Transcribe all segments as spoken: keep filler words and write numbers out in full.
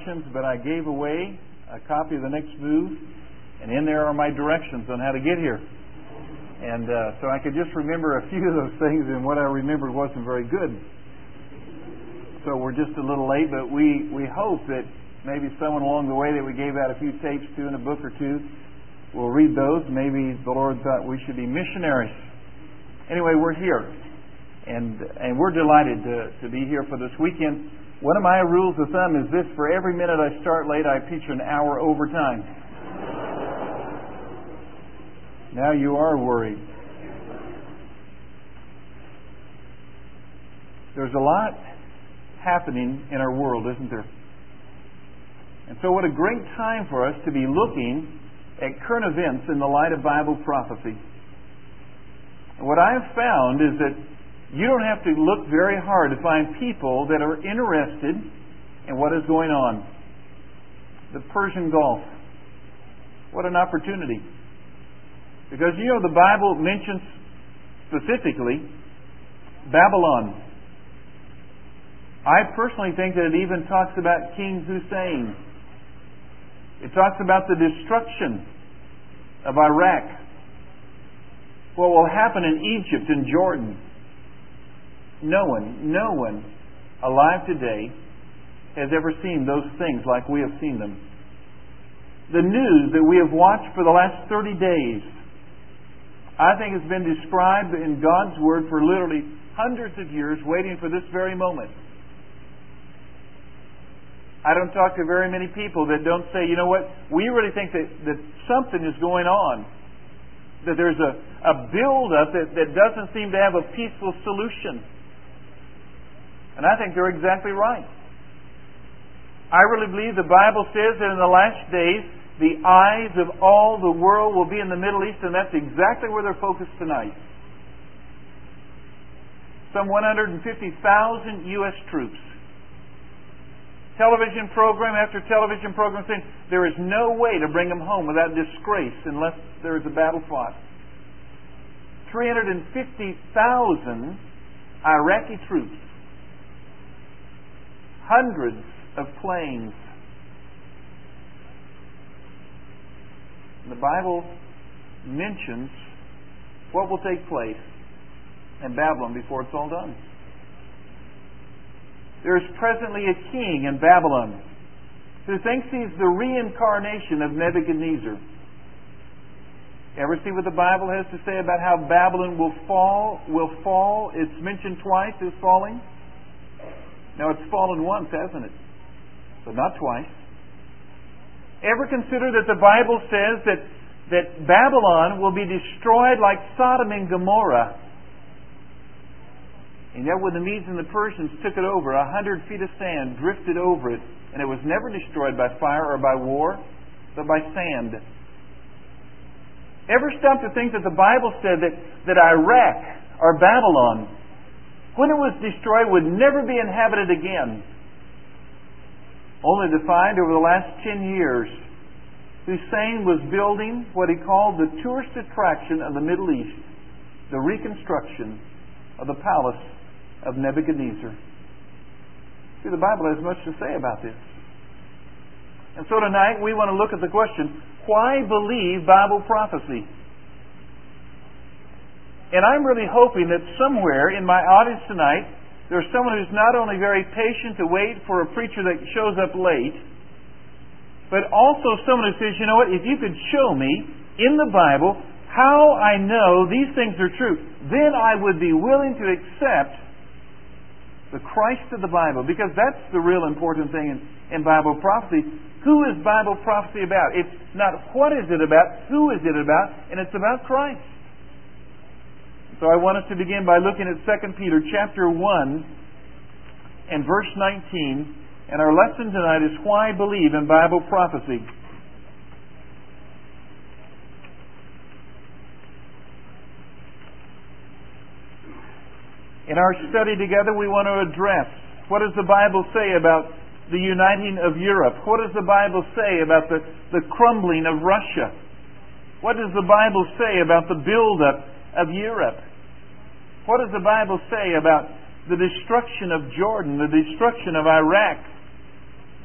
introductions, but I gave away a copy of The Next Move, and in there are my directions on how to get here. And uh, so I could just remember a few of those things, and what I remembered wasn't very good. So we're just a little late, but we, we hope that maybe someone along the way that we gave out a few tapes to in a book or two will read those. Maybe the Lord thought we should be missionaries. Anyway, we're here, and and we're delighted to, to be here for this weekend. One of my rules of thumb is this: for every minute I start late, I preach an hour overtime. Now you are worried. There's a lot happening in our world, isn't there? And so what a great time for us to be looking at current events in the light of Bible prophecy. And what I have found is that you don't have to look very hard to find people that are interested in what is going on. The Persian Gulf. What an opportunity. Because, you know, the Bible mentions specifically Babylon. I personally think that it even talks about King Hussein. It talks about the destruction of Iraq. What will happen in Egypt and Jordan. No one, no one alive today has ever seen those things like we have seen them. The news that we have watched for the last thirty days, I think, has been described in God's Word for literally hundreds of years, waiting for this very moment. I don't talk to very many people that don't say, you know what, we really think that, that something is going on. That there's a, a build-up that, that doesn't seem to have a peaceful solution. And I think they're exactly right. I really believe the Bible says that in the last days, the eyes of all the world will be in the Middle East, and that's exactly where they're focused tonight. Some one hundred fifty thousand U S troops. Television program after television program saying there is no way to bring them home without disgrace unless there is a battle fought. three hundred fifty thousand Iraqi troops. Hundreds of planes. The Bible mentions what will take place in Babylon before it's all done. There is presently a king in Babylon who thinks he's the reincarnation of Nebuchadnezzar. Ever see what the Bible has to say about how Babylon will fall? Will fall? It's mentioned twice as falling. Now it's fallen once, hasn't it? But not twice. Ever consider that the Bible says that, that Babylon will be destroyed like Sodom and Gomorrah? And yet when the Medes and the Persians took it over, a hundred feet of sand drifted over it, and it was never destroyed by fire or by war, but by sand. Ever stop to think that the Bible said that, that Iraq, or Babylon, when it was destroyed, would never be inhabited again? Only to find over the last ten years, Hussein was building what he called the tourist attraction of the Middle East, the reconstruction of the palace of Nebuchadnezzar. See, the Bible has much to say about this. And so tonight we want to look at the question, why believe Bible prophecy? And I'm really hoping that somewhere in my audience tonight there's someone who's not only very patient to wait for a preacher that shows up late, but also someone who says, you know what, if you could show me in the Bible how I know these things are true, then I would be willing to accept the Christ of the Bible, because that's the real important thing in, in Bible prophecy. Who is Bible prophecy about? It's not what is it about, who is it about, and it's about Christ. So I want us to begin by looking at Second Peter chapter one and verse nineteen. And our lesson tonight is why believe in Bible prophecy. In our study together, we want to address what does the Bible say about the uniting of Europe? What does the Bible say about the, the crumbling of Russia? What does the Bible say about the build-up of Europe? What does the Bible say about the destruction of Jordan, the destruction of Iraq?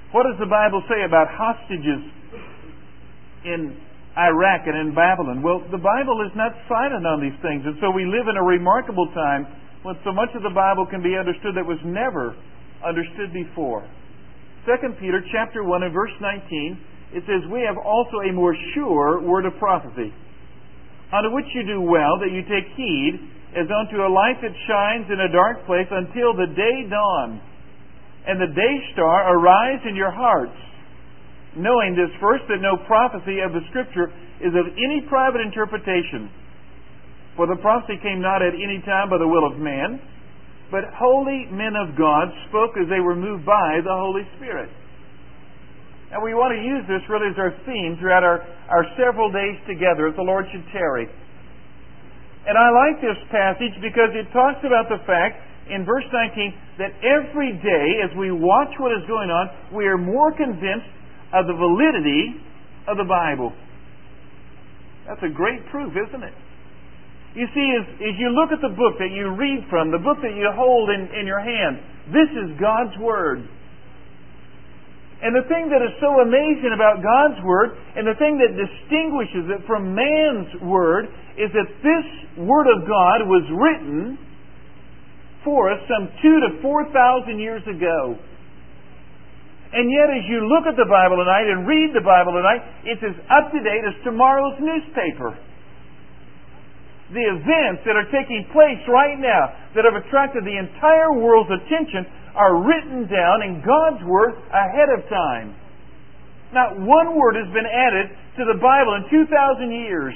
What does the Bible say about hostages in Iraq and in Babylon? Well, the Bible is not silent on these things, and so we live in a remarkable time when so much of the Bible can be understood that was never understood before. Second Peter chapter one and verse nineteen, it says, "We have also a more sure word of prophecy, unto which you do well that you take heed, as unto a light that shines in a dark place until the day dawn, and the day star arise in your hearts, knowing this first, that no prophecy of the Scripture is of any private interpretation. For the prophecy came not at any time by the will of man, but holy men of God spoke as they were moved by the Holy Spirit." And we want to use this really as our theme throughout our, our several days together, if the Lord should tarry. And I like this passage because it talks about the fact, in verse nineteen, that every day as we watch what is going on, we are more convinced of the validity of the Bible. That's a great proof, isn't it? You see, as, as you look at the book that you read from, the book that you hold in, in your hand, this is God's Word. And the thing that is so amazing about God's Word, and the thing that distinguishes it from man's Word, is that this Word of God was written for us some two to four thousand years ago. And yet, as you look at the Bible tonight and read the Bible tonight, it's as up to date as tomorrow's newspaper. The events that are taking place right now that have attracted the entire world's attention are written down in God's Word ahead of time. Not one word has been added to the Bible in two thousand years.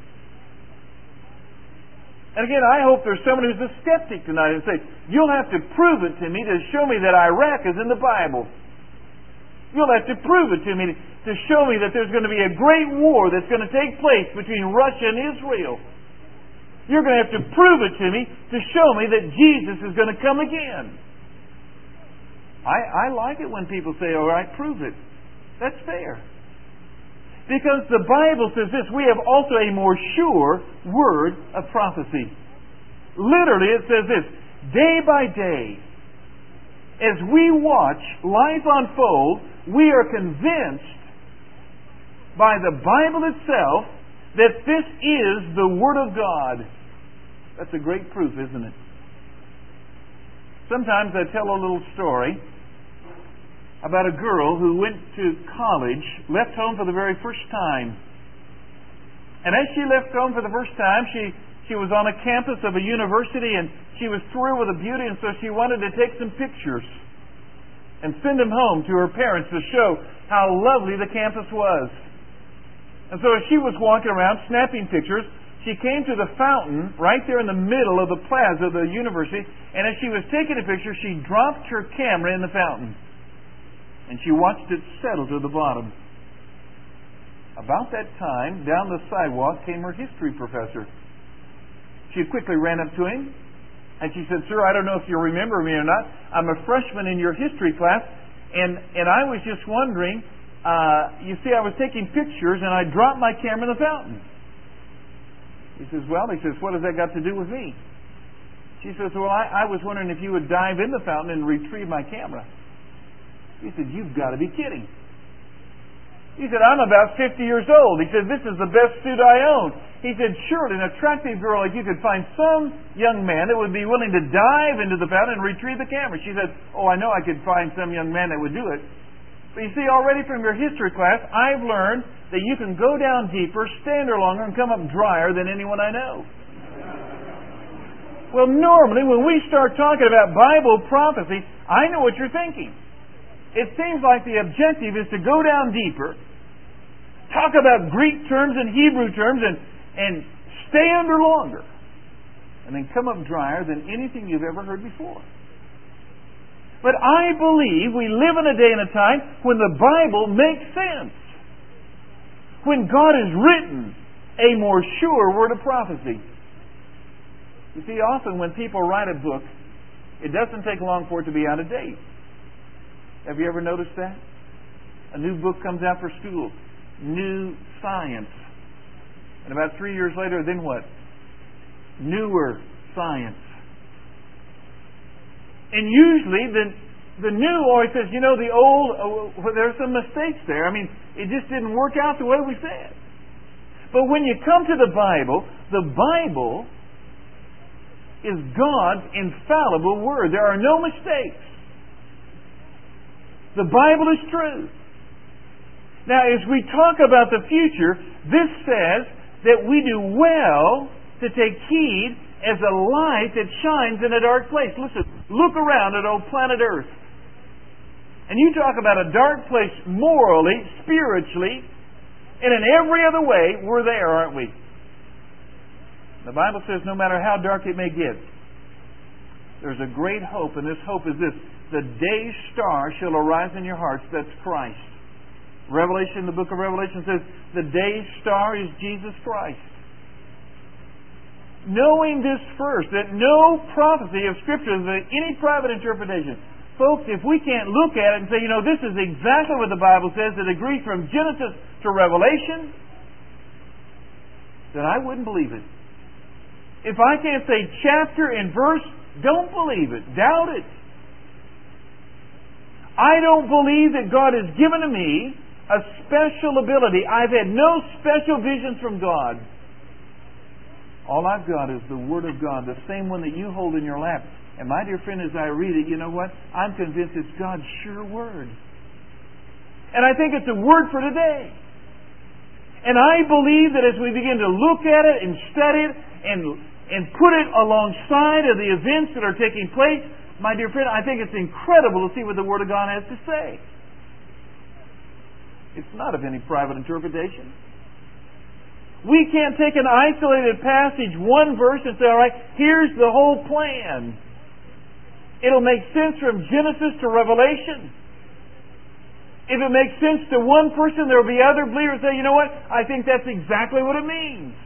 And again, I hope there's someone who's a skeptic tonight and say, "You'll have to prove it to me to show me that Iraq is in the Bible. You'll have to prove it to me to show me that there's going to be a great war that's going to take place between Russia and Israel. You're going to have to prove it to me to show me that Jesus is going to come again." I, I like it when people say, "All right, prove it." That's fair. Because the Bible says this, "We have also a more sure word of prophecy." Literally, it says this, day by day, as we watch life unfold, we are convinced by the Bible itself that this is the Word of God. That's a great proof, isn't it? Sometimes I tell a little story about a girl who went to college, left home for the very first time. And as she left home for the first time, she, she was on a campus of a university, and she was thrilled with the beauty, and so she wanted to take some pictures and send them home to her parents to show how lovely the campus was. And so as she was walking around snapping pictures, she came to the fountain right there in the middle of the plaza of the university, and as she was taking a picture, she dropped her camera in the fountain. And she watched it settle to the bottom. About that time, down the sidewalk came her history professor. She quickly ran up to him, and she said, "Sir, I don't know if you remember me or not. I'm a freshman in your history class, and, and I was just wondering, uh, you see, I was taking pictures, and I dropped my camera in the fountain." He says, "Well," he says, "what has that got to do with me?" She says, "Well, I, I was wondering if you would dive in the fountain and retrieve my camera." He said, "You've got to be kidding." He said, "I'm about fifty years old." He said, "This is the best suit I own." He said, "Surely an attractive girl like you could find some young man that would be willing to dive into the fountain and retrieve the camera." She said, "Oh, I know I could find some young man that would do it. But you see, already from your history class, I've learned that you can go down deeper, stand there longer, and come up drier than anyone I know." Well, normally when we start talking about Bible prophecy, I know what you're thinking. It seems like the objective is to go down deeper, talk about Greek terms and Hebrew terms, and, and stay under longer, and then come up drier than anything you've ever heard before. But I believe we live in a day and a time when the Bible makes sense. When God has written a more sure word of prophecy. You see, often when people write a book, it doesn't take long for it to be out of date. Have you ever noticed that? A new book comes out for school. New science. And about three years later, then what? Newer science. And usually the, The new always says, you know, the old, oh, well, there's some mistakes there. I mean, it just didn't work out the way we said. But when you come to the Bible, the Bible is God's infallible Word. There are no mistakes. The Bible is true. Now, as we talk about the future, this says that we do well to take heed as a light that shines in a dark place. Listen, look around at old planet Earth. And you talk about a dark place morally, spiritually, and in every other way, we're there, aren't we? The Bible says no matter how dark it may get, there's a great hope, and this hope is this: the day star shall arise in your hearts. That's Christ. Revelation, the book of Revelation says, the day star is Jesus Christ. Knowing this first, that no prophecy of Scripture is any private interpretation. Folks, if we can't look at it and say, you know, this is exactly what the Bible says, it agrees from Genesis to Revelation, then I wouldn't believe it. If I can't say chapter and verse, don't believe it. Doubt it. I don't believe that God has given to me a special ability. I've had no special visions from God. All I've got is the Word of God, the same one that you hold in your lap. And my dear friend, as I read it, you know what? I'm convinced it's God's sure Word. And I think it's a word for today. And I believe that as we begin to look at it and study it and, and put it alongside of the events that are taking place, my dear friend, I think it's incredible to see what the Word of God has to say. It's not of any private interpretation. We can't take an isolated passage, one verse, and say, all right, here's the whole plan. It'll make sense from Genesis to Revelation. If it makes sense to one person, there will be other believers who say, you know what, I think that's exactly what it means.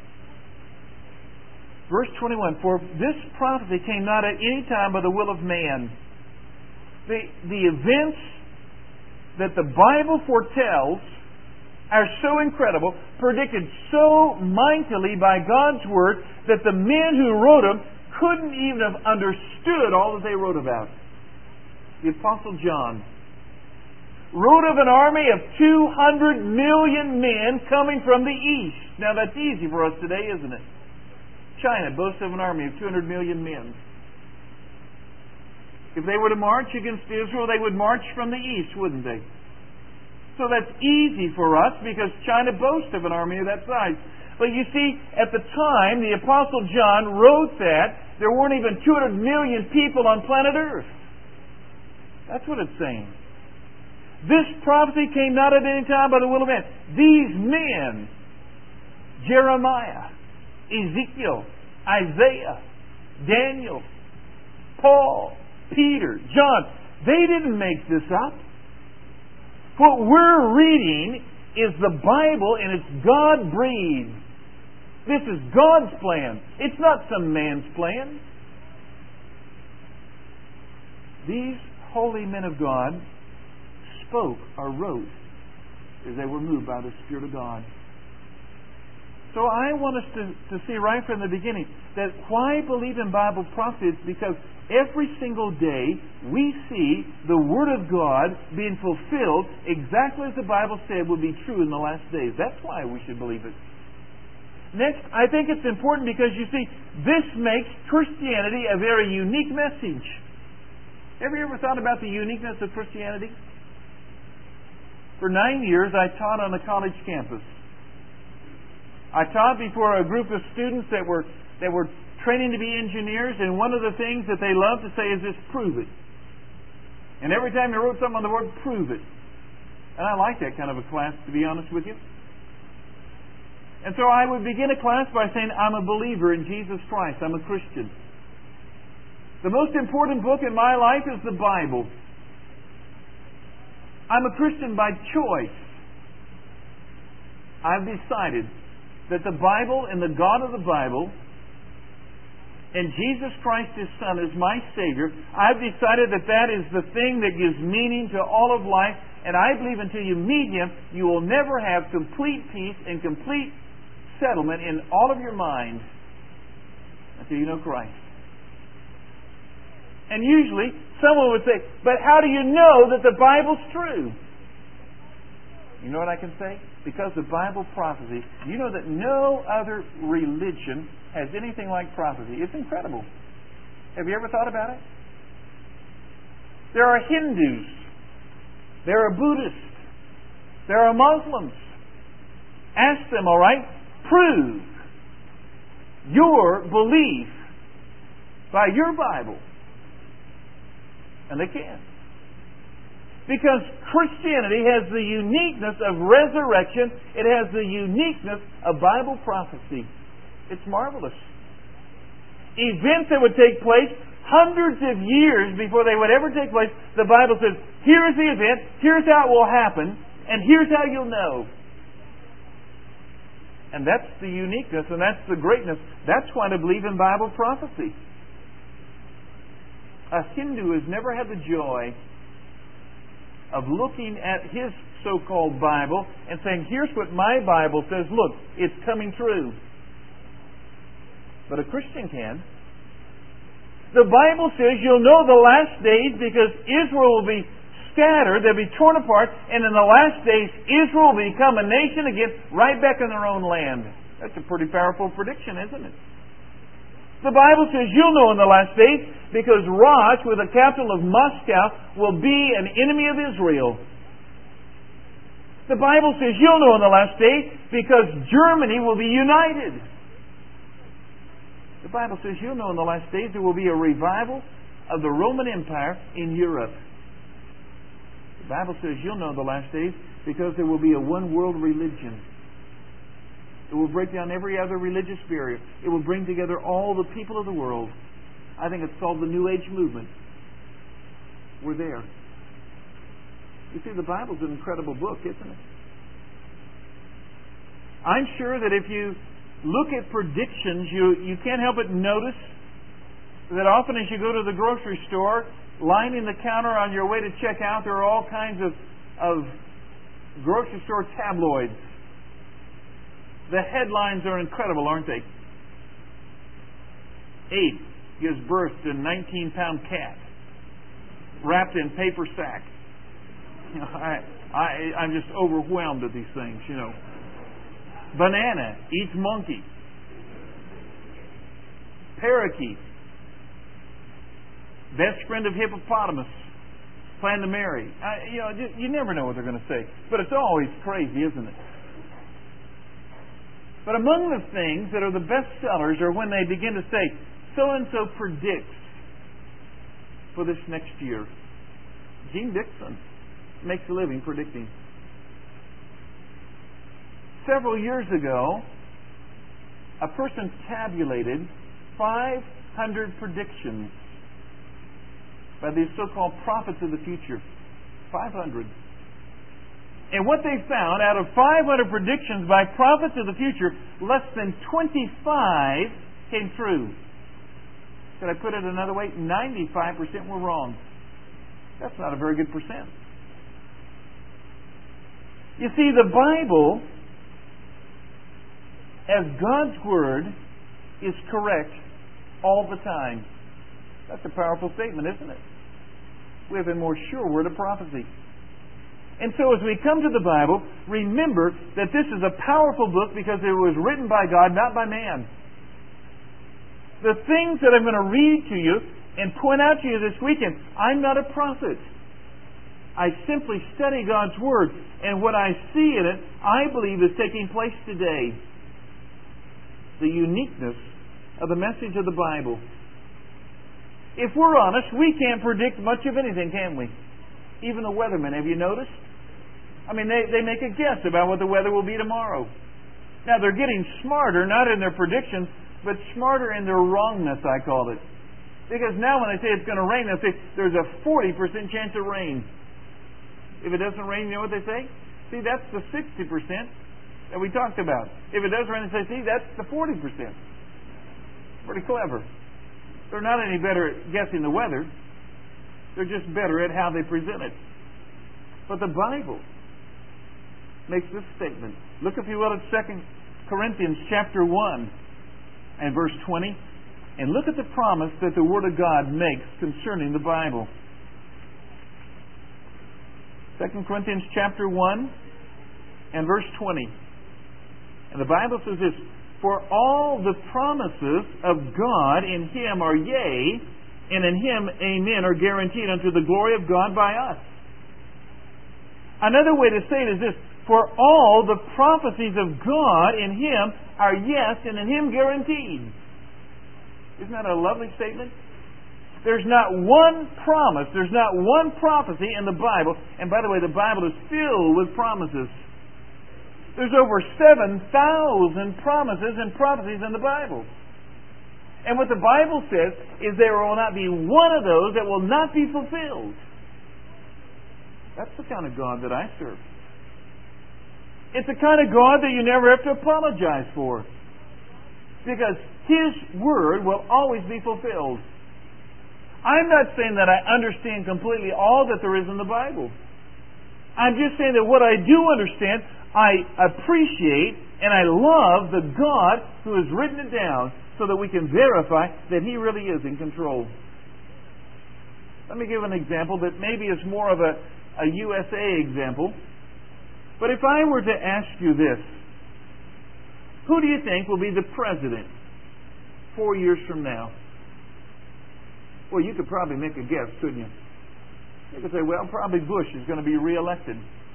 Verse twenty-one, for this prophecy came not at any time by the will of man. The, the events that the Bible foretells are so incredible, predicted so mightily by God's Word, that the men who wrote them couldn't even have understood all that they wrote about. The Apostle John wrote of an army of two hundred million men coming from the east. Now that's easy for us today, isn't it? China boasts of an army of two hundred million men. If they were to march against Israel, they would march from the east, wouldn't they? So that's easy for us because China boasts of an army of that size. But you see, at the time the Apostle John wrote that, there weren't even two hundred million people on planet Earth. That's what it's saying. This prophecy came not at any time by the will of man. These men, Jeremiah, Ezekiel, Isaiah, Daniel, Paul, Peter, John, they didn't make this up. What we're reading is the Bible, and it's God-breathed. This is God's plan. It's not some man's plan. These holy men of God spoke or wrote as they were moved by the Spirit of God. So I want us to, to see right from the beginning that why believe in Bible prophecy is because every single day we see the Word of God being fulfilled exactly as the Bible said would be true in the last days. That's why we should believe it. Next, I think it's important because you see, this makes Christianity a very unique message. Have you ever thought about the uniqueness of Christianity? For nine years I taught on a college campus. I taught before a group of students that were that were training to be engineers, and one of the things that they loved to say is this: prove it. And every time they wrote something on the board, prove it. And I like that kind of a class, to be honest with you. And so I would begin a class by saying, I'm a believer in Jesus Christ. I'm a Christian. The most important book in my life is the Bible. I'm a Christian by choice. I've decided that the Bible and the God of the Bible and Jesus Christ, His Son, is my Savior. I've decided that that is the thing that gives meaning to all of life. And I believe until you meet Him, you will never have complete peace and complete settlement in all of your mind until you know Christ. And usually someone would say, but how do you know that the Bible's true? You know what I can say? Because of Bible prophecy, you know that no other religion has anything like prophecy. It's incredible. Have you ever thought about it? There are Hindus. There are Buddhists. There are Muslims. Ask them, all right, prove your belief by your Bible. And they can't. Because Christianity has the uniqueness of resurrection. It has the uniqueness of Bible prophecy. It's marvelous. Events that would take place hundreds of years before they would ever take place, the Bible says, here's the event, here's how it will happen, and here's how you'll know. And that's the uniqueness, and that's the greatness. That's why I believe in Bible prophecy. A Hindu has never had the joy of looking at his so-called Bible and saying, here's what my Bible says, look, it's coming true. But a Christian can. The Bible says you'll know the last days because Israel will be scattered, they'll be torn apart, and in the last days Israel will become a nation again right back in their own land. That's a pretty powerful prediction, isn't it? The Bible says you'll know in the last days because Raj, with the capital of Moscow, will be an enemy of Israel. The Bible says you'll know in the last days because Germany will be united. The Bible says you'll know in the last days there will be a revival of the Roman Empire in Europe. The Bible says you'll know in the last days because there will be a one world religion. It will break down every other religious barrier. It will bring together all the people of the world. I think it's called the New Age movement. We're there. You see, the Bible's an incredible book, isn't it? I'm sure that if you look at predictions, you, you can't help but notice that often as you go to the grocery store, lining the counter on your way to check out, there are all kinds of, of grocery store tabloids. The headlines are incredible, aren't they? Eight gives birth to a nineteen pound cat wrapped in paper sack. You know, I, I, I'm just overwhelmed at these things, you know. Banana eats monkey. Parakeet, best friend of hippopotamus, plan to marry. I, you know, you, you never know what they're going to say. But it's always crazy, isn't it? But among the things that are the best sellers are when they begin to say, so-and-so predicts for this next year. Gene Dixon makes a living predicting. Several years ago, a person tabulated five hundred predictions by these so-called prophets of the future. five hundred. And what they found, out of five hundred predictions by prophets of the future, less than twenty-five came true. Could I put it another way? ninety-five percent were wrong. That's not a very good percent. You see, the Bible, as God's Word, is correct all the time. That's a powerful statement, isn't it? We have a more sure word of prophecy. And so as we come to the Bible, remember that this is a powerful book because it was written by God, not by man. The things that I'm going to read to you and point out to you this weekend, I'm not a prophet. I simply study God's Word, and what I see in it, I believe is taking place today. The uniqueness of the message of the Bible. If we're honest, we can't predict much of anything, can we? Even the weathermen, have you noticed? I mean, they, they make a guess about what the weather will be tomorrow. Now, they're getting smarter, not in their predictions, but smarter in their wrongness, I call it. Because now when they say it's going to rain, they'll say there's a forty percent chance of rain. If it doesn't rain, you know what they say? See, that's the sixty percent that we talked about. If it does rain, they say, see, that's the forty percent. Pretty clever. They're not any better at guessing the weather. They're just better at how they present it. But the Bible makes this statement. Look, if you will, at Second Corinthians chapter one and verse twenty. And look at the promise that the Word of God makes concerning the Bible. Second Corinthians chapter one and verse twenty. And the Bible says this, "For all the promises of God in Him are yea, and in Him amen are guaranteed unto the glory of God by us." Another way to say it is this, "For all the prophecies of God in Him are yes, and in Him guaranteed." Isn't that a lovely statement? There's not one promise, there's not one prophecy in the Bible. And by the way, the Bible is filled with promises. There's over seven thousand promises and prophecies in the Bible. And what the Bible says is there will not be one of those that will not be fulfilled. That's the kind of God that I serve. It's the kind of God that you never have to apologize for. Because His Word will always be fulfilled. I'm not saying that I understand completely all that there is in the Bible. I'm just saying that what I do understand, I appreciate and I love the God who has written it down so that we can verify that He really is in control. Let me give an example that maybe is more of a, a U S A example. But if I were to ask you this, who do you think will be the president four years from now? Well, you could probably make a guess, couldn't you? You could say, well, probably Bush is going to be reelected.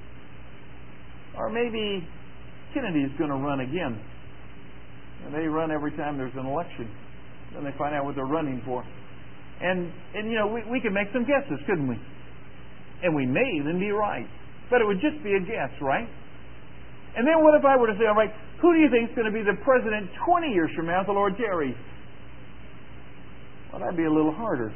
Or maybe Kennedy is going to run again. And they run every time there's an election. Then they find out what they're running for. And, and you know, we, we could make some guesses, couldn't we? And we may even be right. But it would just be a guess, right? And then what if I were to say, all right, who do you think is going to be the president twenty years from now if the Lord tarries? Well, that'd be a little harder.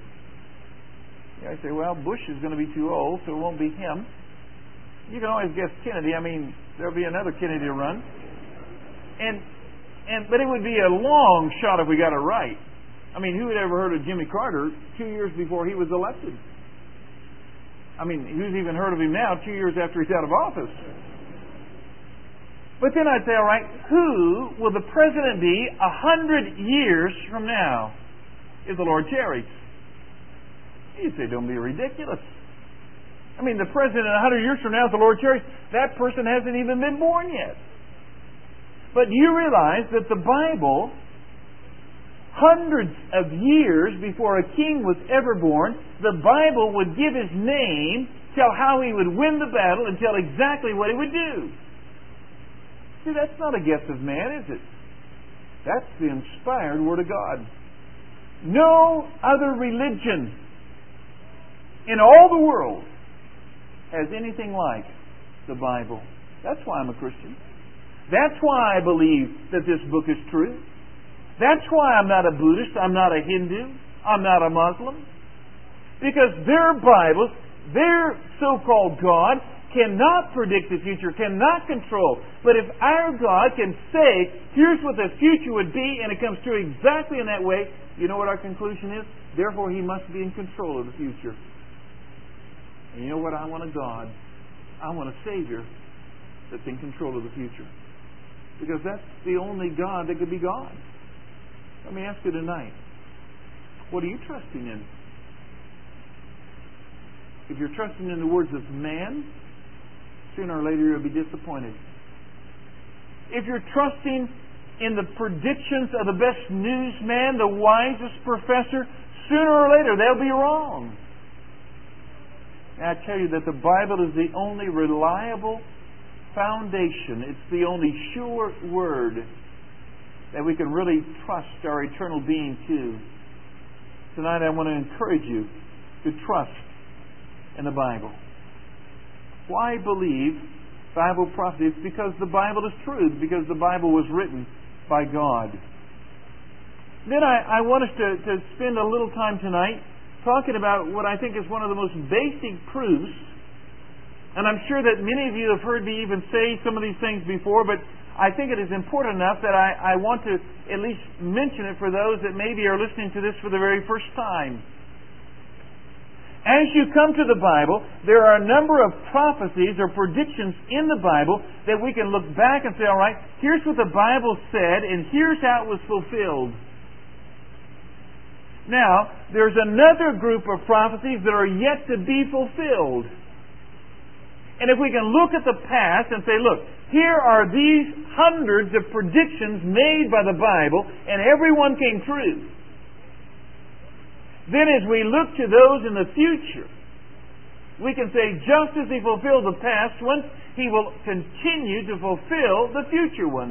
You know, I say, well, Bush is going to be too old, so it won't be him. You can always guess Kennedy. I mean, there'll be another Kennedy to run. And, and, but it would be a long shot if we got it right. I mean, who had ever heard of Jimmy Carter two years before he was elected? I mean, who's even heard of him now two years after he's out of office? But then I'd say, all right, who will the president be a hundred years from now if the Lord tarries? You'd say, don't be ridiculous. I mean, the president a hundred years from now, if the Lord tarries, that person hasn't even been born yet. But you realize that the Bible, hundreds of years before a king was ever born, the Bible would give his name, tell how he would win the battle, and tell exactly what he would do. See, that's not a guess of man, is it? That's the inspired Word of God. No other religion in all the world has anything like the Bible. That's why I'm a Christian. That's why I believe that this book is true. That's why I'm not a Buddhist, I'm not a Hindu, I'm not a Muslim. Because their Bibles, their so-called God, cannot predict the future, cannot control. But if our God can say, here's what the future would be, and it comes true exactly in that way, you know what our conclusion is? Therefore, He must be in control of the future. And you know what? I want a God. I want a Savior that's in control of the future. Because that's the only God that could be God. Let me ask you tonight, what are you trusting in? If you're trusting in the words of man, sooner or later you'll be disappointed. If you're trusting in the predictions of the best newsman, the wisest professor, sooner or later they'll be wrong. And I tell you that the Bible is the only reliable foundation. It's the only sure word that we can really trust our eternal being to. Tonight I want to encourage you to trust in the Bible. Why believe Bible prophecy? It's because the Bible is true, because the Bible was written by God. Then I, I want us to, to spend a little time tonight talking about what I think is one of the most basic proofs. And I'm sure that many of you have heard me even say some of these things before, but I think it is important enough that I, I want to at least mention it for those that maybe are listening to this for the very first time. As you come to the Bible, there are a number of prophecies or predictions in the Bible that we can look back and say, all right, here's what the Bible said, and here's how it was fulfilled. Now, there's another group of prophecies that are yet to be fulfilled. And if we can look at the past and say, look, here are these hundreds of predictions made by the Bible, and every one came true. Then as we look to those in the future, we can say, just as He fulfilled the past ones, He will continue to fulfill the future ones.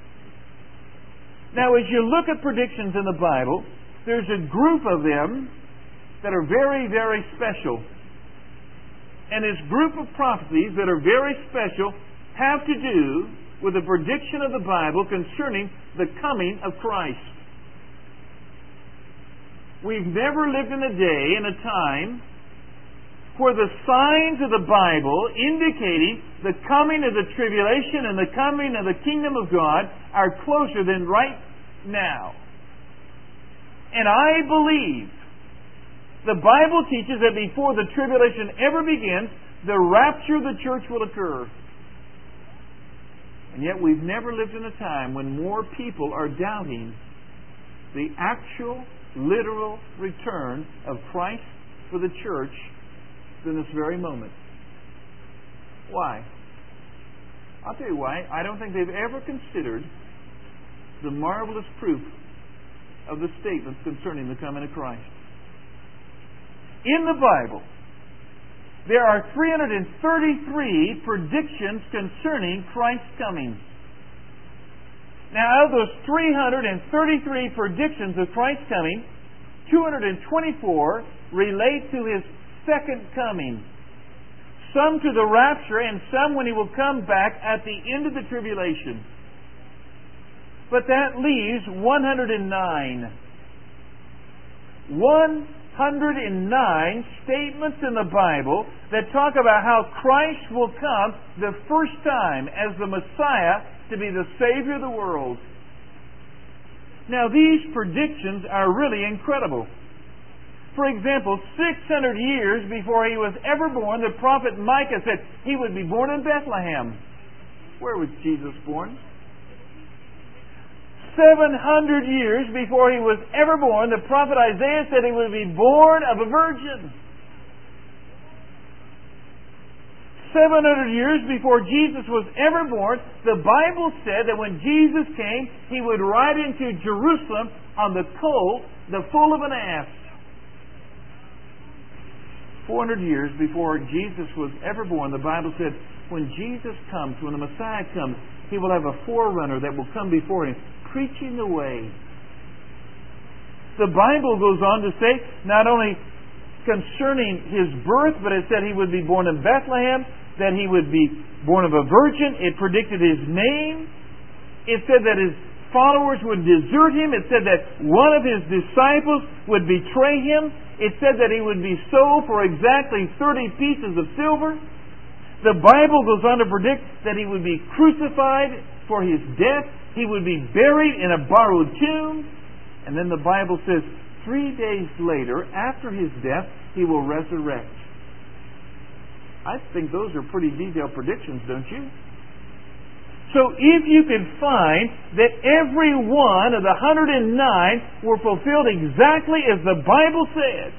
Now, as you look at predictions in the Bible, there's a group of them that are very, very special. And this group of prophecies that are very special have to do with the prediction of the Bible concerning the coming of Christ. We've never lived in a day and a time where the signs of the Bible indicating the coming of the tribulation and the coming of the kingdom of God are closer than right now. And I believe the Bible teaches that before the tribulation ever begins, the rapture of the church will occur. And yet we've never lived in a time when more people are doubting the actual, literal return of Christ for the church than this very moment. Why? I'll tell you why. I don't think they've ever considered the marvelous proof of the statements concerning the coming of Christ. In the Bible, there are three hundred thirty-three predictions concerning Christ's coming. Now, out of those three hundred thirty-three predictions of Christ's coming, two hundred twenty-four relate to His second coming. Some to the rapture, and some when He will come back at the end of the tribulation. But that leaves one hundred nine. one hundred nine statements in the Bible that talk about how Christ will come the first time as the Messiah to be the Savior of the world. Now, these predictions are really incredible. For example, six hundred years before He was ever born, the prophet Micah said He would be born in Bethlehem. Where was Jesus born? seven hundred years before He was ever born, the prophet Isaiah said He would be born of a virgin. seven hundred years before Jesus was ever born, the Bible said that when Jesus came, He would ride into Jerusalem on the colt, the foal of an ass. four hundred years before Jesus was ever born, the Bible said, when Jesus comes, when the Messiah comes, He will have a forerunner that will come before Him, preaching the way. The Bible goes on to say, not only concerning His birth, but it said He would be born in Bethlehem, that He would be born of a virgin. It predicted His name. It said that His followers would desert Him. It said that one of His disciples would betray Him. It said that He would be sold for exactly thirty pieces of silver. The Bible goes on to predict that He would be crucified for His death. He would be buried in a borrowed tomb. And then the Bible says, three days later, after His death, He will resurrect. I think those are pretty detailed predictions, don't you? So if you can find that every one of the one hundred nine were fulfilled exactly as the Bible said.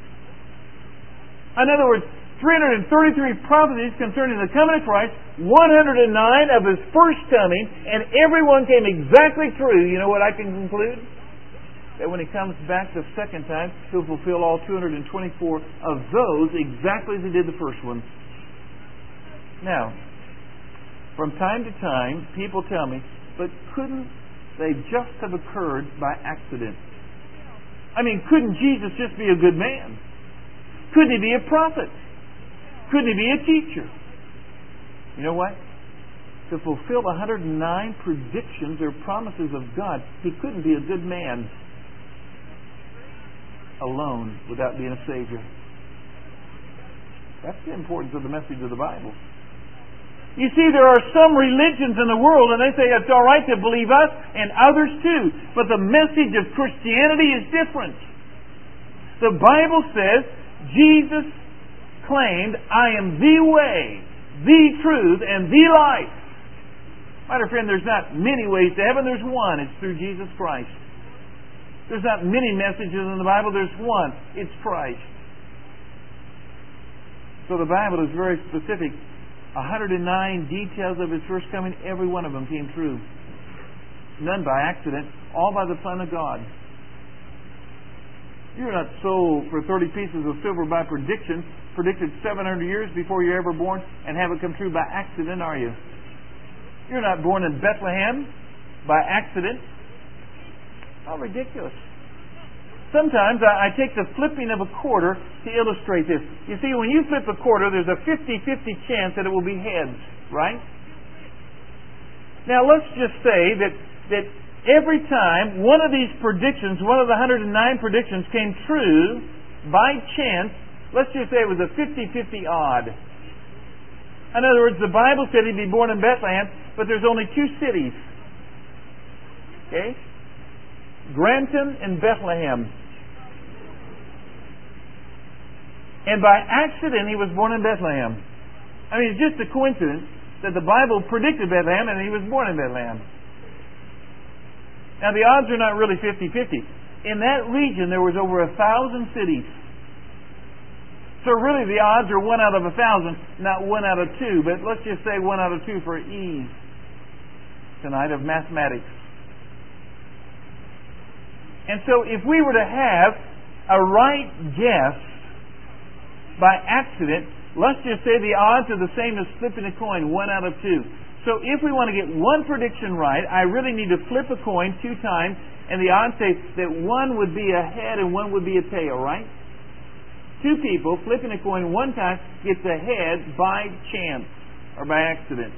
In other words, three hundred thirty-three prophecies concerning the coming of Christ, one hundred nine of His first coming, and everyone came exactly true. You know what I can conclude? That when He comes back the second time, He'll fulfill all two hundred twenty-four of those exactly as He did the first one. Now, from time to time, people tell me, but couldn't they just have occurred by accident? I mean, couldn't Jesus just be a good man? Couldn't He be a prophet? Couldn't He be a teacher? You know what? To fulfill one hundred nine predictions or promises of God, He couldn't be a good man alone without being a Savior. That's the importance of the message of the Bible. You see, there are some religions in the world, and they say it's all right to believe us, and others too. But the message of Christianity is different. The Bible says, Jesus claimed, I am the way, the truth, and the life. My dear friend, there's not many ways to heaven, there's one. It's through Jesus Christ. There's not many messages in the Bible. There's one. It's Christ. So the Bible is very specific. one hundred nine details of His first coming, every one of them came true. None by accident, all by the plan of God. You're not sold for thirty pieces of silver by prediction, predicted seven hundred years before you're ever born, and have it come true by accident, are you? You're not born in Bethlehem by accident. How ridiculous. Sometimes I, I take the flipping of a quarter to illustrate this. You see, when you flip a quarter, there's a fifty-fifty chance that it will be heads, right? Now, let's just say that, that every time one of these predictions, one of the one hundred nine predictions came true by chance, let's just say it was a fifty-fifty odd. In other words, the Bible said He'd be born in Bethlehem, but there's only two cities. Okay? Granton and Bethlehem. And by accident, He was born in Bethlehem. I mean, it's just a coincidence that the Bible predicted Bethlehem and He was born in Bethlehem. Now, the odds are not really fifty-fifty. In that region, there was over a thousand cities. So really, the odds are one out of a thousand, not one out of two. But let's just say one out of two for ease tonight of mathematics. And so, if we were to have a right guess by accident, let's just say the odds are the same as flipping a coin, one out of two. So if we want to get one prediction right, I really need to flip a coin two times, and the odds say that one would be a head and one would be a tail, right? Two people flipping a coin one time gets a head by chance or by accident.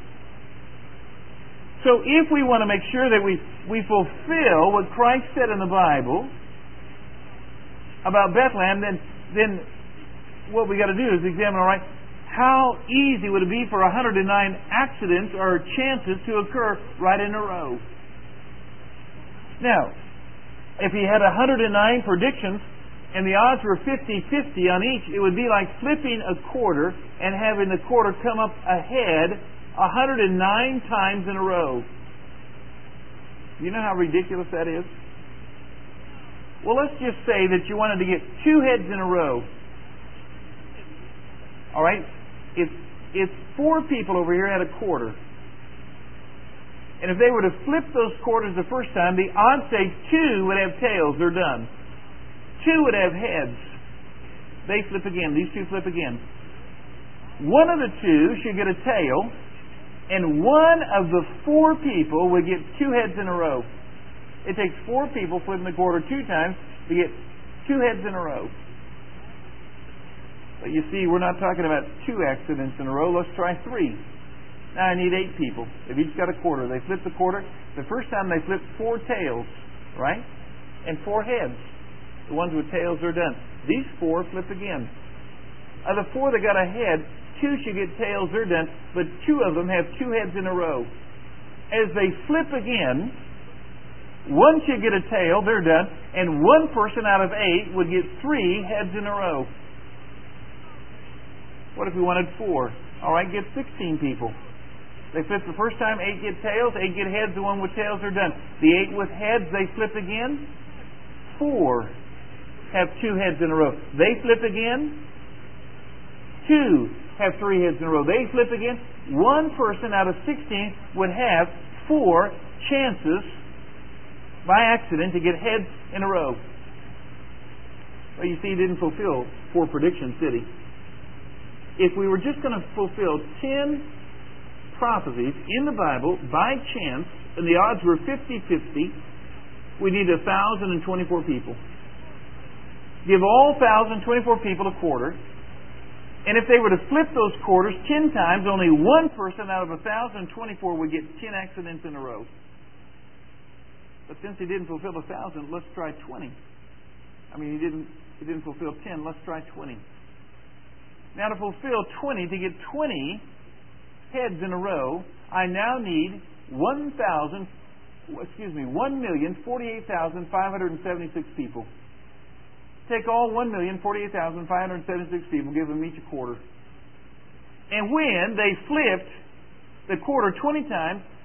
So if we want to make sure that we, we fulfill what Christ said in the Bible about Bethlehem, then then what we got to do is examine, all right, how easy would it be for one hundred nine accidents or chances to occur right in a row? Now, if he had one hundred nine predictions and the odds were fifty-fifty on each, it would be like flipping a quarter and having the quarter come up ahead one hundred nine times in a row. You know how ridiculous that is? Well, let's just say that you wanted to get two heads in a row. All right? If, if four people over here had a quarter, and if they were to flip those quarters the first time, the odds say two would have tails. They're done. Two would have heads. They flip again. These two flip again. One of the two should get a tail, and one of the four people would get two heads in a row. It takes four people flipping the quarter two times to get two heads in a row. But you see, we're not talking about two accidents in a row. Let's try three. Now I need eight people. They've each got a quarter. They flip the quarter. The first time they flip four tails, right? And four heads. The ones with tails are done. These four flip again. Of the four that got a head, two should get tails, they're done. But two of them have two heads in a row. As they flip again, one should get a tail, they're done. And one person out of eight would get three heads in a row. What if we wanted four? All right, get sixteen people. They flip the first time, eight get tails, eight get heads, the one with tails are done. The eight with heads, they flip again. Four have two heads in a row. They flip again. Two have three heads in a row. They flip again. One person out of sixteen would have four chances by accident to get heads in a row. Well, you see, he didn't fulfill four predictions, did he? If we were just going to fulfill ten prophecies in the Bible by chance, and the odds were fifty-fifty, we need one thousand twenty-four people. Give all one thousand twenty-four people a quarter, and if they were to flip those quarters ten times, only one person out of one thousand twenty-four would get ten accidents in a row. But since he didn't fulfill one thousand, let's try twenty. I mean, he didn't, he didn't fulfill ten, let's try twenty. Now, to fulfill twenty, to get twenty heads in a row, I now need one thousand, excuse me, one million forty-eight thousand five hundred seventy-six people. Take all one million forty-eight thousand five hundred seventy-six people, give them each a quarter. And when they flipped the quarter twenty times,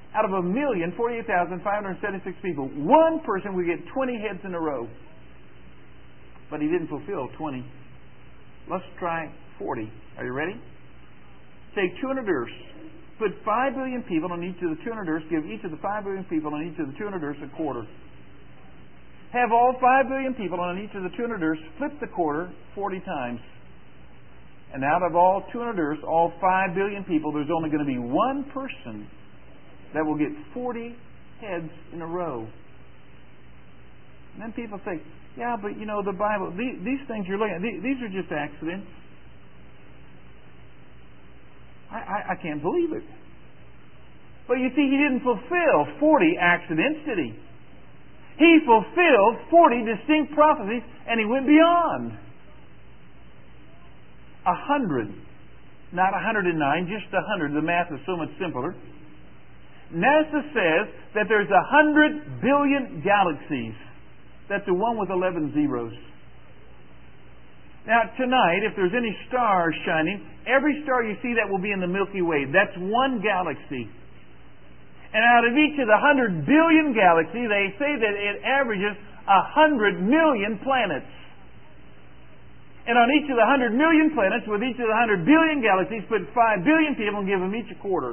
out of a million, forty-eight thousand five hundred seventy-six people, one person would get twenty heads in a row. But he didn't fulfill twenty. Let's try forty. Are you ready? Take two hundred earths. Put five billion people on each of the two hundred earths. Give each of the five billion people on each of the two hundred earths a quarter. Have all five billion people on each of the two hundred earths flip the quarter forty times. And out of all two hundred earths, all five billion people, there's only going to be one person that will get forty heads in a row. And then people say, yeah, but you know, the Bible, these, these things you're looking at, these are just accidents. I, I, I can't believe it. But you see, he didn't fulfill forty accidents, did he? He fulfilled forty distinct prophecies, and he went beyond. A hundred. Not a hundred and nine, just a hundred. The math is so much simpler. NASA says that there's a hundred billion galaxies. That's the one with eleven zeros. Now, tonight, if there's any stars shining, every star you see that will be in the Milky Way. That's one galaxy. And out of each of the hundred billion galaxies, they say that it averages a hundred million planets. And on each of the hundred million planets, with each of the hundred billion galaxies, put five billion people and give them each a quarter.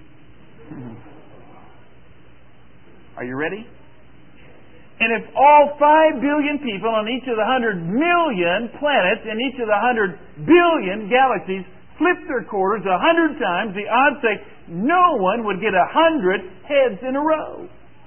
Are you ready? And if all five billion people on each of the hundred million planets and each of the hundred billion galaxies flip their quarters a hundred times, the odds say no one would get a hundred heads in a row.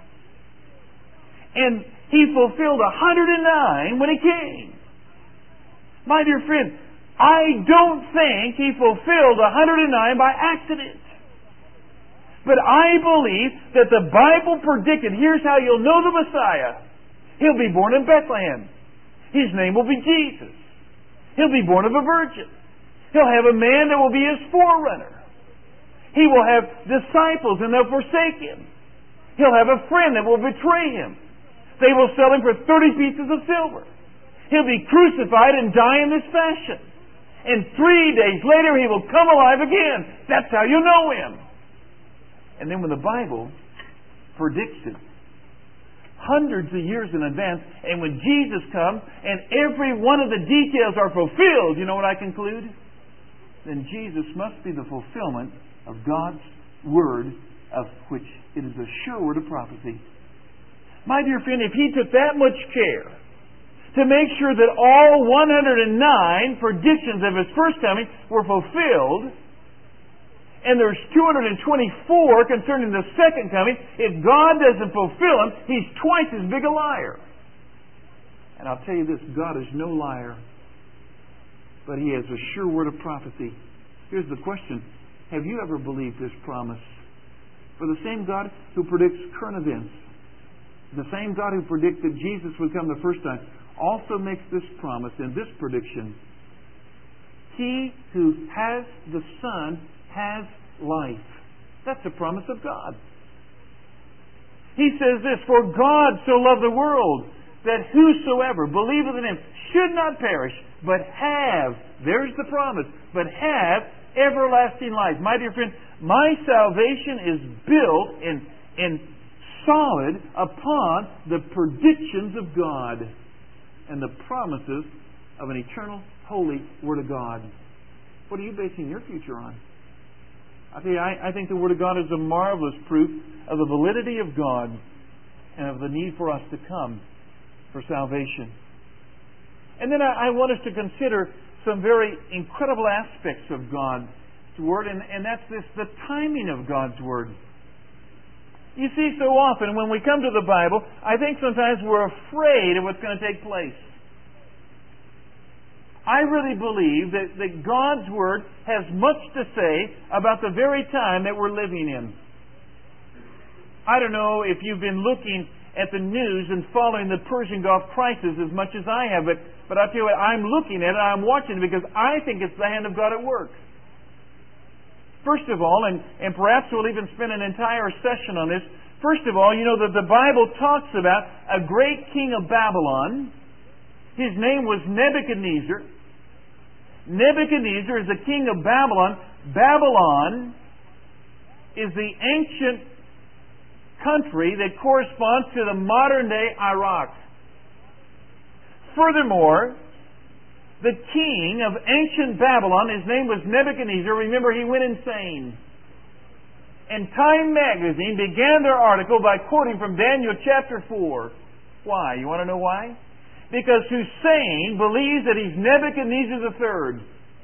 And he fulfilled a hundred and nine when he came. My dear friend, I don't think he fulfilled a hundred and nine by accident. But I believe that the Bible predicted, here's how you'll know the Messiah. He'll be born in Bethlehem. His name will be Jesus. He'll be born of a virgin. He'll have a man that will be his forerunner. He will have disciples and they'll forsake him. He'll have a friend that will betray him. They will sell him for thirty pieces of silver. He'll be crucified and die in this fashion. And three days later he will come alive again. That's how you know him. And then when the Bible predicts it, hundreds of years in advance, and when Jesus comes and every one of the details are fulfilled, you know what I conclude? Then Jesus must be the fulfillment of God's Word, of which it is a sure word of prophecy. My dear friend, if he took that much care to make sure that all one hundred nine predictions of his first coming were fulfilled, and there's two hundred twenty-four concerning the second coming, if God doesn't fulfill them, he's twice as big a liar. And I'll tell you this, God is no liar, but he has a sure word of prophecy. Here's the question. Have you ever believed this promise? For the same God who predicts current events, the same God who predicted Jesus would come the first time, also makes this promise in this prediction. He who has the Son has life. That's a promise of God. He says this, for God so loved the world that whosoever believeth in him should not perish, but have, there's the promise, but have everlasting life. My dear friend, my salvation is built and, and solid upon the predictions of God and the promises of an eternal, holy Word of God. What are you basing your future on? I tell you, I, I think the Word of God is a marvelous proof of the validity of God and of the need for us to come for salvation. And then I, I want us to consider some very incredible aspects of God's Word, and, and that's this, the timing of God's Word. You see, so often when we come to the Bible, I think sometimes we're afraid of what's going to take place. I really believe that, that God's Word has much to say about the very time that we're living in. I don't know if you've been looking at the news and following the Persian Gulf crisis as much as I have, but, but I'll tell you what, I'm looking at it, I'm watching it because I think it's the hand of God at work. First of all, and, and perhaps we'll even spend an entire session on this, first of all, you know that the Bible talks about a great king of Babylon. His name was Nebuchadnezzar. Nebuchadnezzar is the king of Babylon. Babylon is the ancient country that corresponds to the modern-day Iraq. Furthermore, the king of ancient Babylon, his name was Nebuchadnezzar. Remember, he went insane. And Time magazine began their article by quoting from Daniel chapter four. Why? You want to know why? Because Hussein believes that he's Nebuchadnezzar the third.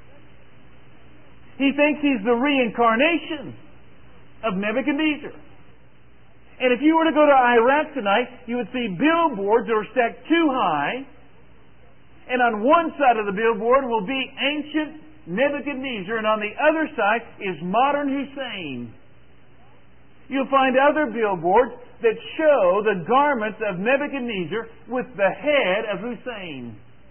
He thinks he's the reincarnation of Nebuchadnezzar. And if you were to go to Iraq tonight, you would see billboards that are stacked too high. And on one side of the billboard will be ancient Nebuchadnezzar, and on the other side is modern Hussein. You'll find other billboards that show the garments of Nebuchadnezzar with the head of Hussein.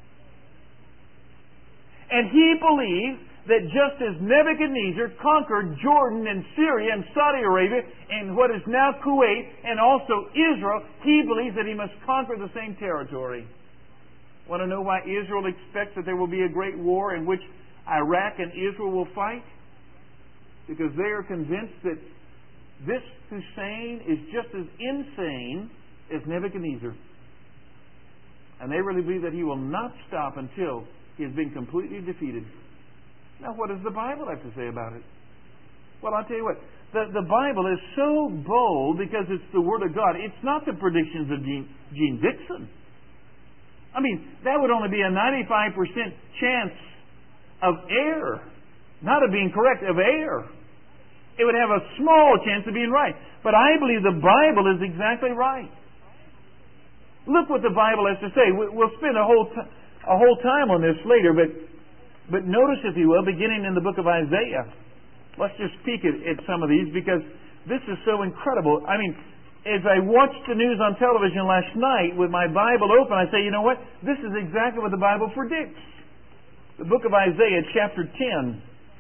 And he believes that just as Nebuchadnezzar conquered Jordan and Syria and Saudi Arabia and what is now Kuwait and also Israel, he believes that he must conquer the same territory. Want to know why Israel expects that there will be a great war in which Iraq and Israel will fight? Because they are convinced that this Hussein is just as insane as Nebuchadnezzar. And they really believe that he will not stop until he has been completely defeated. Now, what does the Bible have to say about it? Well, I'll tell you what. The, the Bible is so bold because it's the Word of God. It's not the predictions of Gene, Gene Dixon. I mean, that would only be a ninety-five percent chance of error. Not of being correct, of error. It would have a small chance of being right. But I believe the Bible is exactly right. Look what the Bible has to say. We'll spend a whole t- a whole time on this later, but but notice, if you will, beginning in the book of Isaiah. Let's just peek at, at some of these because this is so incredible. I mean, as I watched the news on television last night with my Bible open, I say, you know what? This is exactly what the Bible predicts. The book of Isaiah, chapter ten.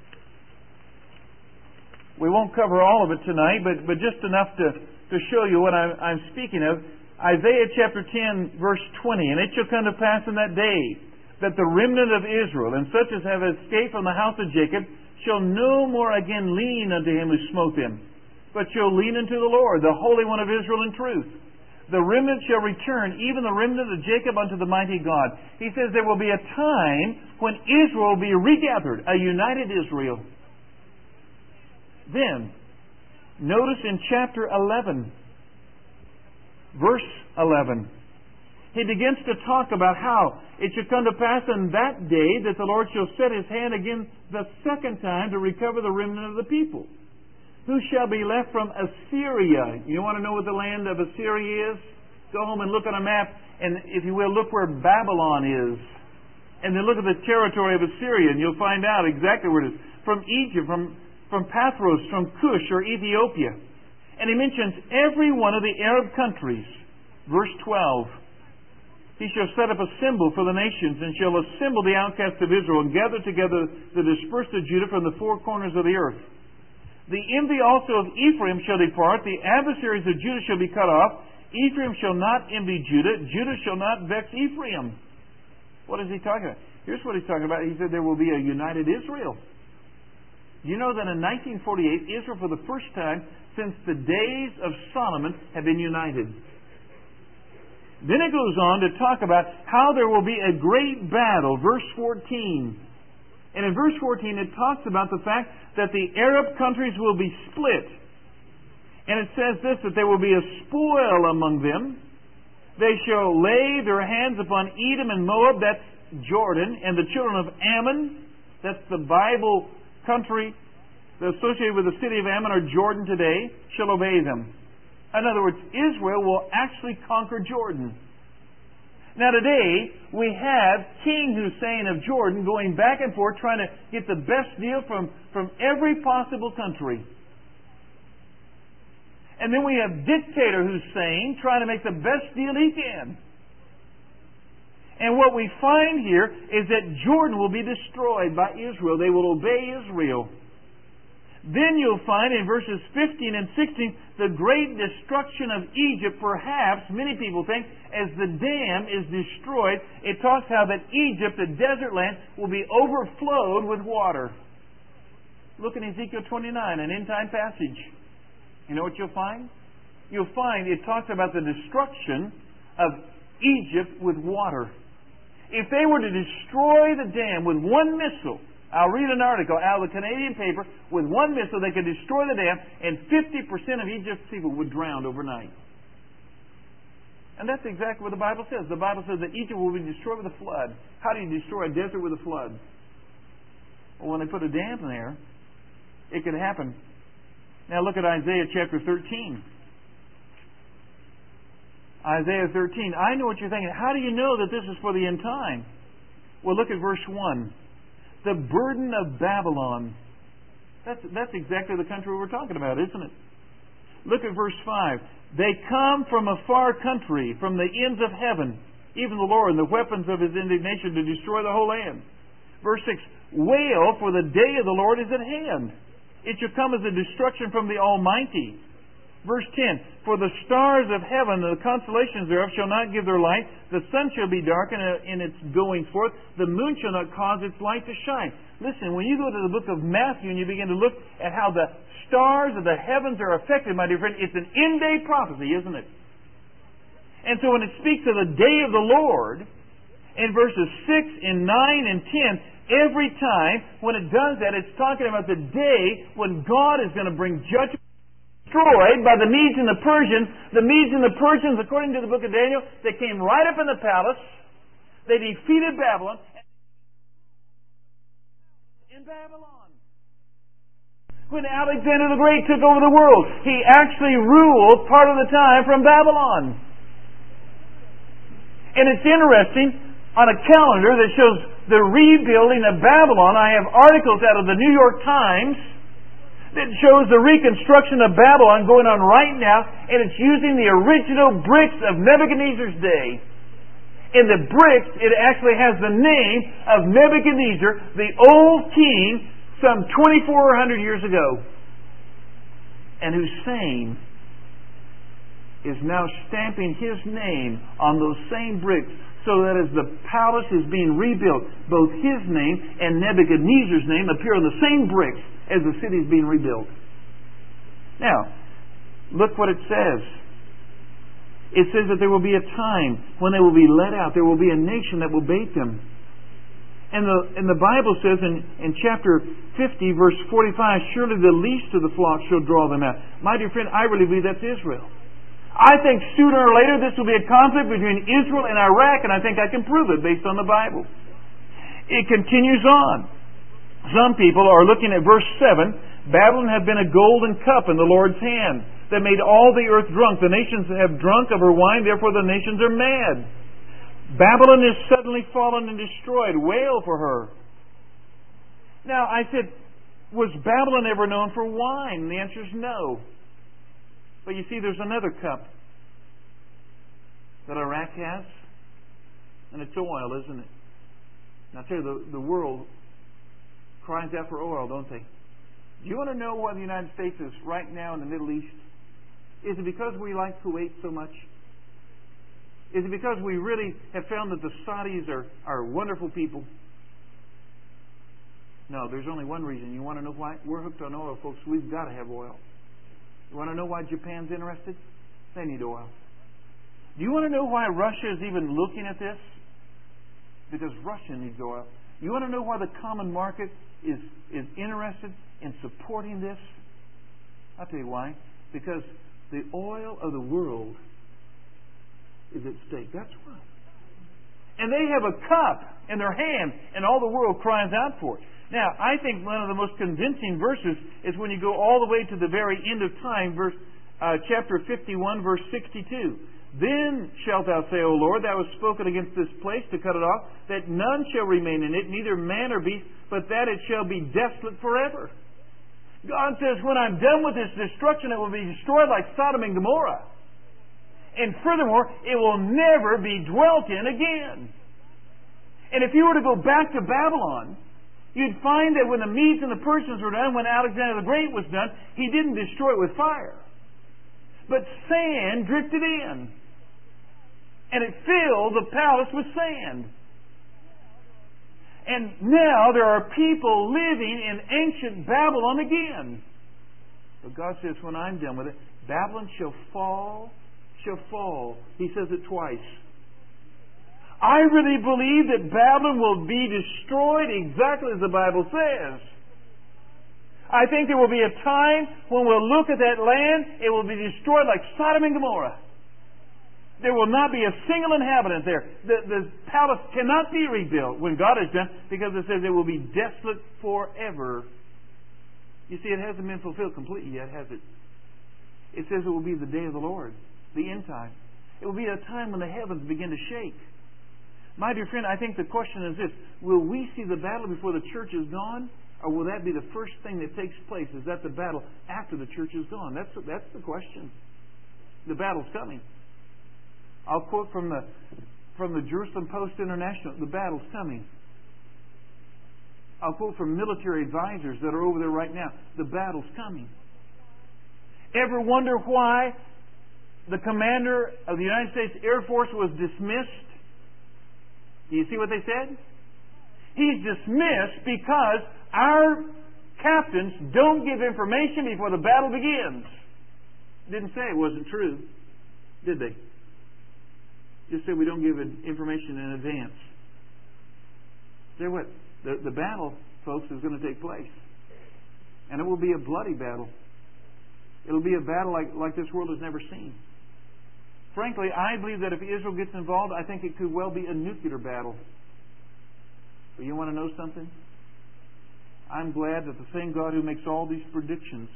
We won't cover all of it tonight, but, but just enough to, to show you what I'm, I'm speaking of. Isaiah chapter ten, verse twenty. And it shall come to pass in that day that the remnant of Israel, and such as have escaped from the house of Jacob, shall no more again lean unto him who smote them, but shall lean unto the Lord, the Holy One of Israel in truth. The remnant shall return, even the remnant of Jacob, unto the mighty God. He says there will be a time when Israel will be regathered, a united Israel. Then, notice in chapter eleven, verse eleven, he begins to talk about how it shall come to pass in that day that the Lord shall set his hand again the second time to recover the remnant of the people. Who shall be left from Assyria? You want to know what the land of Assyria is? Go home and look on a map, and if you will, look where Babylon is. And then look at the territory of Assyria, and you'll find out exactly where it is. From Egypt, from from Pathros, from Cush or Ethiopia. And he mentions every one of the Arab countries. Verse twelve. He shall set up a symbol for the nations, and shall assemble the outcasts of Israel, and gather together the dispersed of Judah from the four corners of the earth. The envy also of Ephraim shall depart, the adversaries of Judah shall be cut off. Ephraim shall not envy Judah, Judah shall not vex Ephraim. What is he talking about? Here's what he's talking about. He said there will be a united Israel. You know that in nineteen forty-eight, Israel for the first time since the days of Solomon have been united. Then it goes on to talk about how there will be a great battle, verse fourteen. And in verse fourteen it talks about the fact that the Arab countries will be split. And it says this, that there will be a spoil among them. They shall lay their hands upon Edom and Moab, that's Jordan, and the children of Ammon, that's the Bible country associated with the city of Ammon or Jordan today, shall obey them. In other words, Israel will actually conquer Jordan. Now today, we have King Hussein of Jordan going back and forth trying to get the best deal from, from every possible country. And then we have dictator Hussein trying to make the best deal he can. And what we find here is that Jordan will be destroyed by Israel. They will obey Israel. Then you'll find in verses fifteen and sixteen the great destruction of Egypt. Perhaps, many people think, as the dam is destroyed, it talks how that Egypt, the desert land, will be overflowed with water. Look in Ezekiel twenty-nine, an end-time passage. You know what you'll find? you'll find it talks about the destruction of Egypt with water. If they were to destroy the dam with one missile, I'll read an article out of the Canadian paper, with one missile they could destroy the dam and fifty percent of Egypt's people would drown overnight. And that's exactly what the Bible says. The Bible says that Egypt will be destroyed with a flood. How do you destroy a desert with a flood? Well, when they put a dam there, it could happen. Now look at Isaiah chapter thirteen. Isaiah thirteen. I know what you're thinking. How do you know that this is for the end time? Well, look at verse one. The burden of Babylon. That's, that's exactly the country we're talking about, isn't it? Look at verse five. They come from a far country, from the ends of heaven, even the Lord, and the weapons of His indignation to destroy the whole land. Verse six. Wail, for the day of the Lord is at hand. It shall come as a destruction from the Almighty. Verse ten. For the stars of heaven and the constellations thereof shall not give their light. The sun shall be dark in its going forth. The moon shall not cause its light to shine. Listen, when you go to the book of Matthew and you begin to look at how the stars of the heavens are affected, my dear friend, it's an end-day prophecy, isn't it? And so when it speaks of the day of the Lord, in verses six and nine and ten, every time when it does that, it's talking about the day when God is going to bring judgment. Destroyed by the Medes and the Persians. The Medes and the Persians, according to the book of Daniel, they came right up in the palace. They defeated Babylon. In Babylon. When Alexander the Great took over the world, he actually ruled part of the time from Babylon. And it's interesting, on a calendar that shows the rebuilding of Babylon, I have articles out of the New York Times that shows the reconstruction of Babylon going on right now, and it's using the original bricks of Nebuchadnezzar's day. In the bricks, it actually has the name of Nebuchadnezzar, the old king, some twenty-four hundred years ago. And Hussein is now stamping his name on those same bricks, so that as the palace is being rebuilt, both his name and Nebuchadnezzar's name appear on the same bricks as the city is being rebuilt. Now, look what it says. It says that there will be a time when they will be let out. There will be a nation that will bait them. And the, and the Bible says in, in chapter fifty, verse forty-five, surely the least of the flock shall draw them out. My dear friend, I really believe that's Israel. I think sooner or later this will be a conflict between Israel and Iraq, and I think I can prove it based on the Bible. It continues on. Some people are looking at verse seven. Babylon had been a golden cup in the Lord's hand that made all the earth drunk. The nations have drunk of her wine, therefore the nations are mad. Babylon is suddenly fallen and destroyed. Wail for her. Now, I said, was Babylon ever known for wine? And the answer is no. But you see, there's another cup that Iraq has, and it's oil, isn't it? And I tell you, the, the world cries out for oil, don't they? Do you want to know why the United States is right now in the Middle East? Is it because we like Kuwait so much? Is it because we really have found that the Saudis are, are wonderful people? No, there's only one reason. You want to know why? We're hooked on oil, folks. We've got to have oil. You want to know why Japan's interested? They need oil. Do you want to know why Russia is even looking at this? Because Russia needs oil. You want to know why the common market is, is interested in supporting this? I'll tell you why. Because the oil of the world is at stake. That's why. And they have a cup in their hand, and all the world cries out for it. Now, I think one of the most convincing verses is when you go all the way to the very end of time, verse uh, chapter fifty-one, verse sixty-two. Then shalt thou say, O Lord, thou hast spoken against this place to cut it off, that none shall remain in it, neither man nor beast, but that it shall be desolate forever. God says, when I'm done with this destruction, it will be destroyed like Sodom and Gomorrah. And furthermore, it will never be dwelt in again. And if you were to go back to Babylon, you'd find that when the Medes and the Persians were done, when Alexander the Great was done, he didn't destroy it with fire. But sand drifted in. And it filled the palace with sand. And now there are people living in ancient Babylon again. But God says, when I'm done with it, Babylon shall fall, shall fall. He says it twice. I really believe that Babylon will be destroyed exactly as the Bible says. I think there will be a time when we'll look at that land, it will be destroyed like Sodom and Gomorrah. There will not be a single inhabitant there. The, the palace cannot be rebuilt when God is done, because it says it will be desolate forever. You see, it hasn't been fulfilled completely yet, has it? It says it will be the day of the Lord, the end time. It will be a time when the heavens begin to shake. My dear friend, I think the question is this: will we see the battle before the church is gone? Or will that be the first thing that takes place? Is that the battle after the church is gone? That's, that's the question. The battle's coming. I'll quote from the, from the Jerusalem Post International. The battle's coming. I'll quote from military advisors that are over there right now. The battle's coming. Ever wonder why the commander of the United States Air Force was dismissed? Do you see what they said? He's dismissed because our captains don't give information before the battle begins. Didn't say it wasn't true, did they? Just said we don't give information in advance. Say what? The, the battle, folks, is going to take place. And it will be a bloody battle. It'll be a battle like, like this world has never seen. Frankly, I believe that if Israel gets involved, I think it could well be a nuclear battle. But you want to know something? I'm glad that the same God who makes all these predictions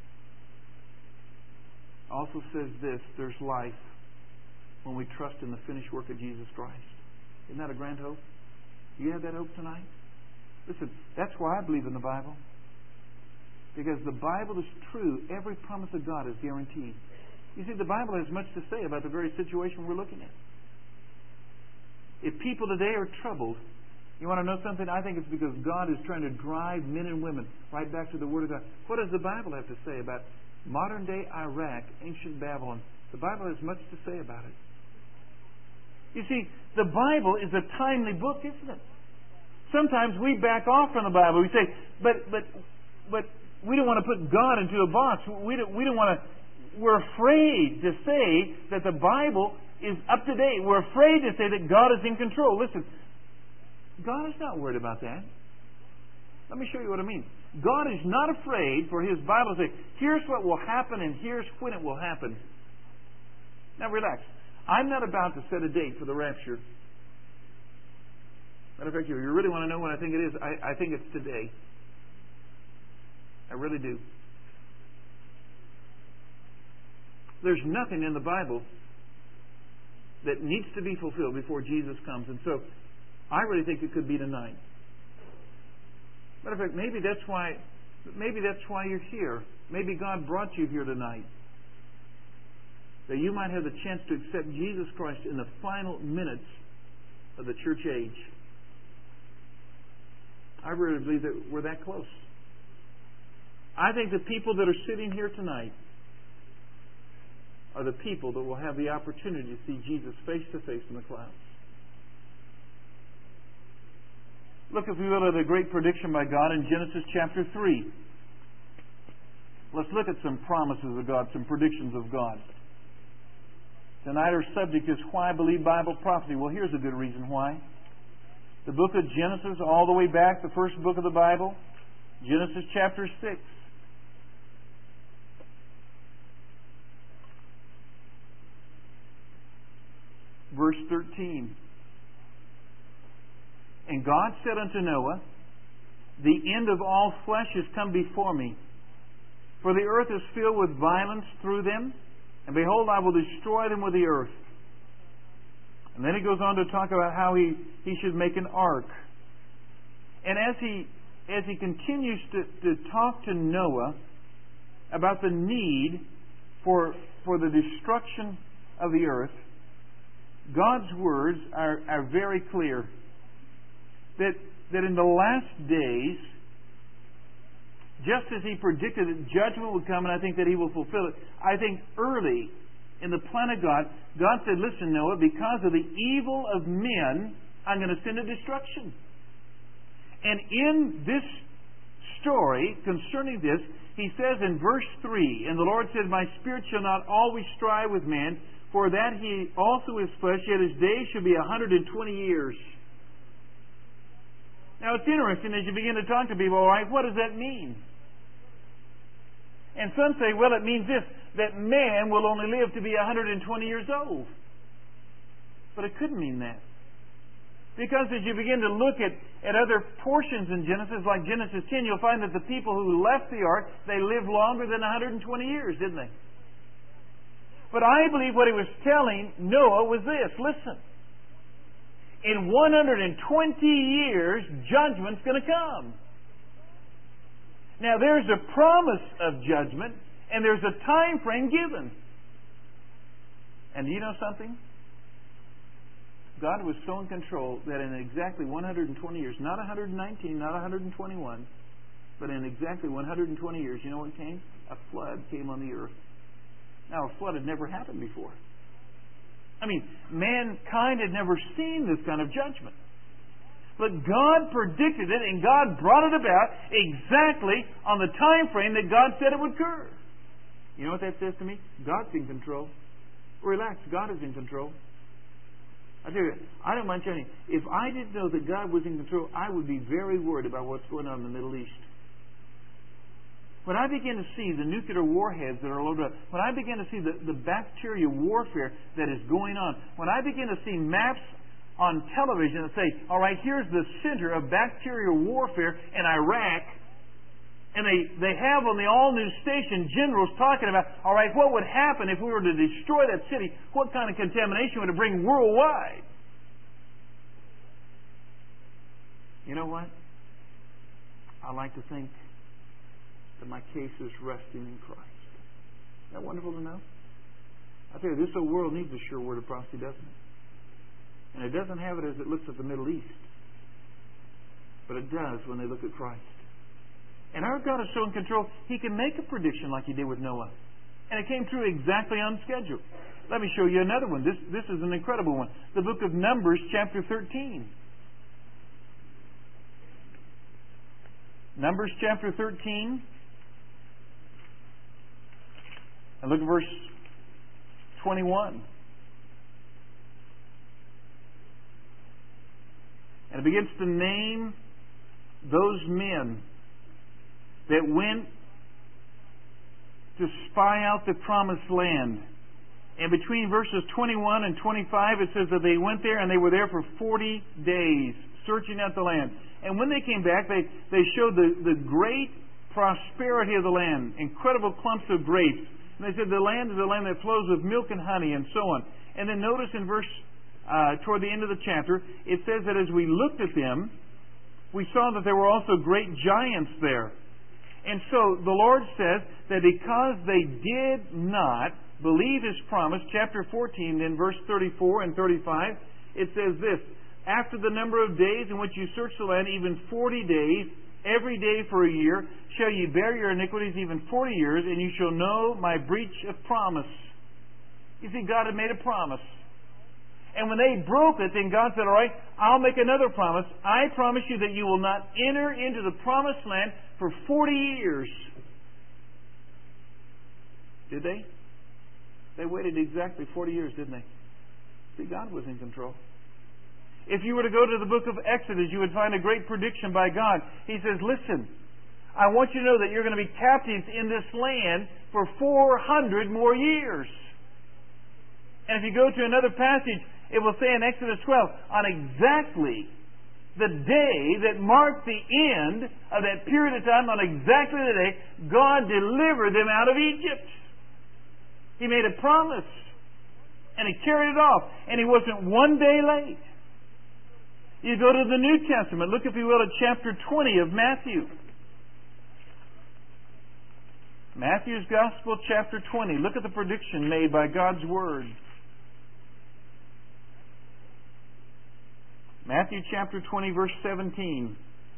also says this: there's life when we trust in the finished work of Jesus Christ. Isn't that a grand hope? Do you have that hope tonight? Listen, that's why I believe in the Bible. Because the Bible is true. Every promise of God is guaranteed. You see, the Bible has much to say about the very situation we're looking at. If people today are troubled, you want to know something? I think it's because God is trying to drive men and women right back to the Word of God. What does the Bible have to say about modern day Iraq, ancient Babylon? The Bible has much to say about it. You see, the Bible is a timely book, isn't it? Sometimes we back off from the Bible. We say, but but but we don't want to put God into a box. We don't, we don't want to. We're afraid to say that the Bible is up to date. We're afraid to say that God is in control. Listen, God is not worried about that. Let me show you what I mean. God is not afraid for His Bible to say, here's what will happen and here's when it will happen. Now relax. I'm not about to set a date for the rapture. Matter of fact, if you really want to know when I think it is, I, I think it's today. I really do. There's nothing in the Bible that needs to be fulfilled before Jesus comes. And so, I really think it could be tonight. Matter of fact, maybe that's why maybe that's why you're here. Maybe God brought you here tonight. That you might have the chance to accept Jesus Christ in the final minutes of the church age. I really believe that we're that close. I think the people that are sitting here tonight are the people that will have the opportunity to see Jesus face to face in the clouds. Look, if we will, at a great prediction by God in Genesis chapter three. Let's look at some promises of God, some predictions of God. Tonight our subject is why I believe Bible prophecy. Well, here's a good reason why. The book of Genesis, all the way back, the first book of the Bible, Genesis chapter six. Verse thirteen. And God said unto Noah, the end of all flesh is come before me, for the earth is filled with violence through them, and behold, I will destroy them with the earth. And then he goes on to talk about how he, he should make an ark. And as he as he continues to, to talk to Noah about the need for for the destruction of the earth, God's words are, are very clear. That, that in the last days, just as He predicted that judgment would come, and I think that He will fulfill it, I think early in the plan of God, God said, listen, Noah, because of the evil of men, I'm going to send a destruction. And in this story concerning this, he says in verse three, "And the Lord said, My spirit shall not always strive with man, for that he also is flesh, yet his days shall be a hundred and twenty years." Now it's interesting as you begin to talk to people, all right, what does that mean? And some say, well, it means this, that man will only live to be a hundred and twenty years old. But it couldn't mean that. Because as you begin to look at, at other portions in Genesis, like Genesis ten, you'll find that the people who left the ark, they lived longer than one hundred twenty years, didn't they? But I believe what he was telling Noah was this. Listen, in one hundred twenty years, judgment's going to come. Now, there's a promise of judgment, and there's a time frame given. And do you know something? God was so in control that in exactly one hundred twenty years, not one hundred nineteen, not one hundred twenty-one, but in exactly one hundred twenty years, you know what came? A flood came on the earth. Now, a flood had never happened before. I mean, mankind had never seen this kind of judgment. But God predicted it, and God brought it about exactly on the time frame that God said it would occur. You know what that says to me? God's in control. Relax, God is in control. I tell you, I don't mind telling you, if I didn't know that God was in control, I would be very worried about what's going on in the Middle East. When I begin to see the nuclear warheads that are loaded up, when I begin to see the, the bacterial warfare that is going on, when I begin to see maps on television that say, all right, here's the center of bacterial warfare in Iraq, and they, they have on the all-news station generals talking about, all right, what would happen if we were to destroy that city? What kind of contamination would it bring worldwide? You know what? I like to think that my case is resting in Christ. Isn't that wonderful to know? I tell you, this whole world needs a sure word of prophecy, doesn't it? And it doesn't have it as it looks at the Middle East. But it does when they look at Christ. And our God is so in control, He can make a prediction like He did with Noah. And it came true exactly on schedule. Let me show you another one. This, this is an incredible one. The book of Numbers, chapter thirteen. Numbers, chapter thirteen. And look at verse twenty-one. And it begins to name those men that went to spy out the promised land. And between verses twenty-one and twenty-five, it says that they went there and they were there for forty days, searching out the land. And when they came back, they, they showed the, the great prosperity of the land, incredible clumps of grapes. And they said the land is a land that flows with milk and honey and so on. And then notice in verse, uh, toward the end of the chapter, it says that as we looked at them, we saw that there were also great giants there. And so the Lord says that because they did not believe His promise, chapter fourteen, in verse thirty-four and thirty-five, it says this, after the number of days in which you search the land, even forty days, every day for a year, shall ye bear your iniquities even forty years, and you shall know my breach of promise. You see, God had made a promise. And when they broke it, then God said, all right, I'll make another promise. I promise you that you will not enter into the promised land for forty years. Did they? They waited exactly forty years, didn't they? See, God was in control. If you were to go to the book of Exodus, you would find a great prediction by God. He says, listen, I want you to know that you're going to be captives in this land for four hundred more years. And if you go to another passage, it will say in Exodus twelve, on exactly the day that marked the end of that period of time, on exactly the day, God delivered them out of Egypt. He made a promise. And He carried it off. And He wasn't one day late. You go to the New Testament. Look, if you will, at chapter twenty of Matthew. Matthew's Gospel, chapter twenty. Look at the prediction made by God's Word. Matthew chapter twenty, verse seventeen.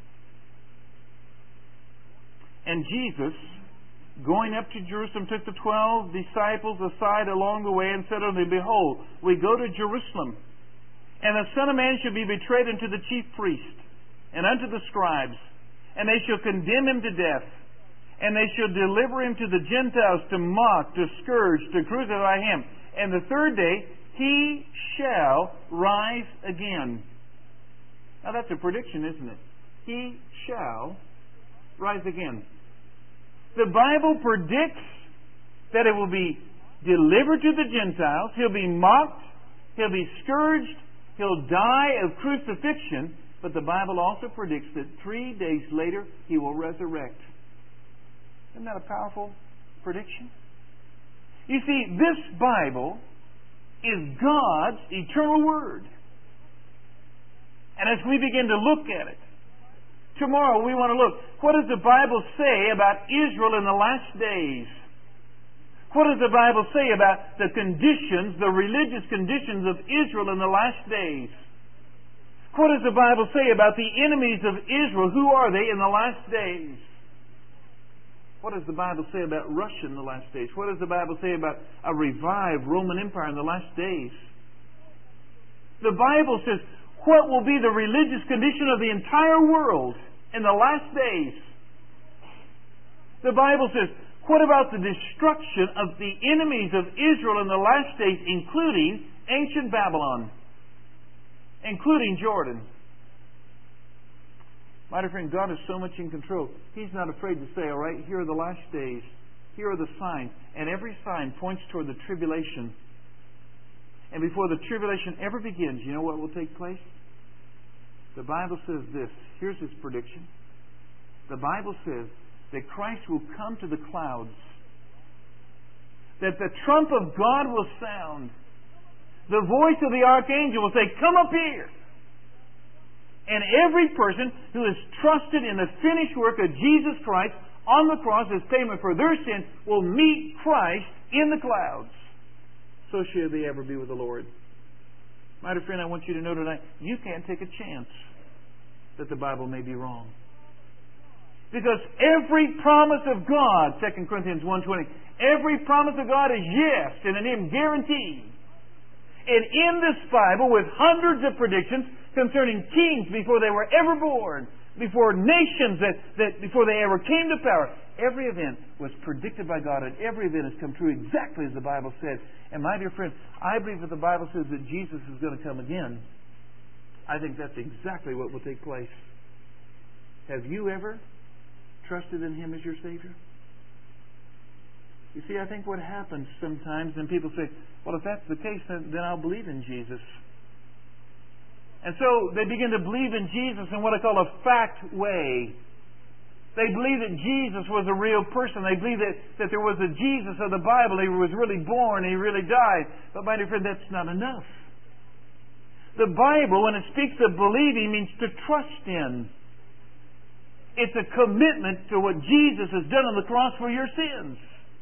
And Jesus, going up to Jerusalem, took the twelve disciples aside along the way and said unto them, behold, we go to Jerusalem, and the Son of Man shall be betrayed unto the chief priests, and unto the scribes, and they shall condemn him to death. And they shall deliver him to the Gentiles to mock, to scourge, to crucify him. And the third day he shall rise again. Now that's a prediction, isn't it? He shall rise again. The Bible predicts that it will be delivered to the Gentiles. He'll be mocked. He'll be scourged. He'll die of crucifixion. But the Bible also predicts that three days later he will resurrect. Isn't that a powerful prediction? You see, this Bible is God's eternal Word. And as we begin to look at it, tomorrow we want to look, what does the Bible say about Israel in the last days? What does the Bible say about the conditions, the religious conditions of Israel in the last days? What does the Bible say about the enemies of Israel? Who are they in the last days? What does the Bible say about Russia in the last days? What does the Bible say about a revived Roman Empire in the last days? The Bible says, what will be the religious condition of the entire world in the last days? The Bible says, what about the destruction of the enemies of Israel in the last days, including ancient Babylon, including Jordan? My dear friend, God is so much in control. He's not afraid to say, all right, here are the last days. Here are the signs. And every sign points toward the tribulation. And before the tribulation ever begins, you know what will take place? The Bible says this. Here's His prediction. The Bible says that Christ will come to the clouds. That the trump of God will sound. The voice of the archangel will say, come up here. And every person who has trusted in the finished work of Jesus Christ on the cross as payment for their sin will meet Christ in the clouds. So shall they ever be with the Lord. My dear friend, I want you to know tonight, you can't take a chance that the Bible may be wrong. Because every promise of God, Second Corinthians one twenty, every promise of God is yes, and in Him guaranteed. And in this Bible, with hundreds of predictions concerning kings before they were ever born, before nations that, that before they ever came to power, every event was predicted by God, and every event has come true exactly as the Bible said. And my dear friend, I believe that the Bible says that Jesus is going to come again. I think that's exactly what will take place. Have you ever trusted in Him as your Savior? You see, I think what happens sometimes, and people say, well, if that's the case, then, then I'll believe in Jesus. And so they begin to believe in Jesus in what I call a fact way. They believe that Jesus was a real person. They believe that, that there was a Jesus of the Bible. He was really born. He really died. But my dear friend, that's not enough. The Bible, when it speaks of believing, means to trust in. It's a commitment to what Jesus has done on the cross for your sins.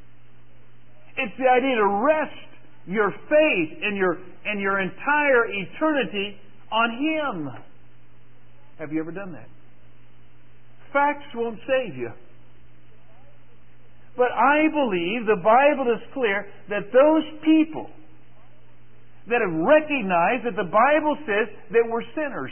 It's the idea to rest your faith and your, and your entire eternity on Him. Have you ever done that? Facts won't save you. But I believe the Bible is clear that those people that have recognized that the Bible says that we're sinners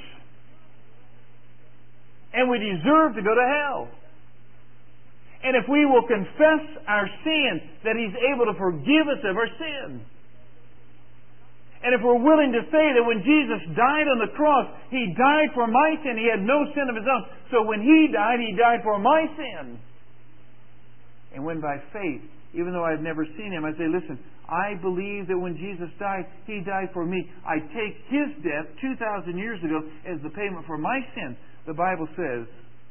and we deserve to go to hell. And if we will confess our sin, that He's able to forgive us of our sin. And if we're willing to say that when Jesus died on the cross, He died for my sin. He had no sin of His own. So when He died, He died for my sin. And when by faith, even though I've never seen Him, I say, listen, I believe that when Jesus died, He died for me. I take His death two thousand years ago as the payment for my sin. The Bible says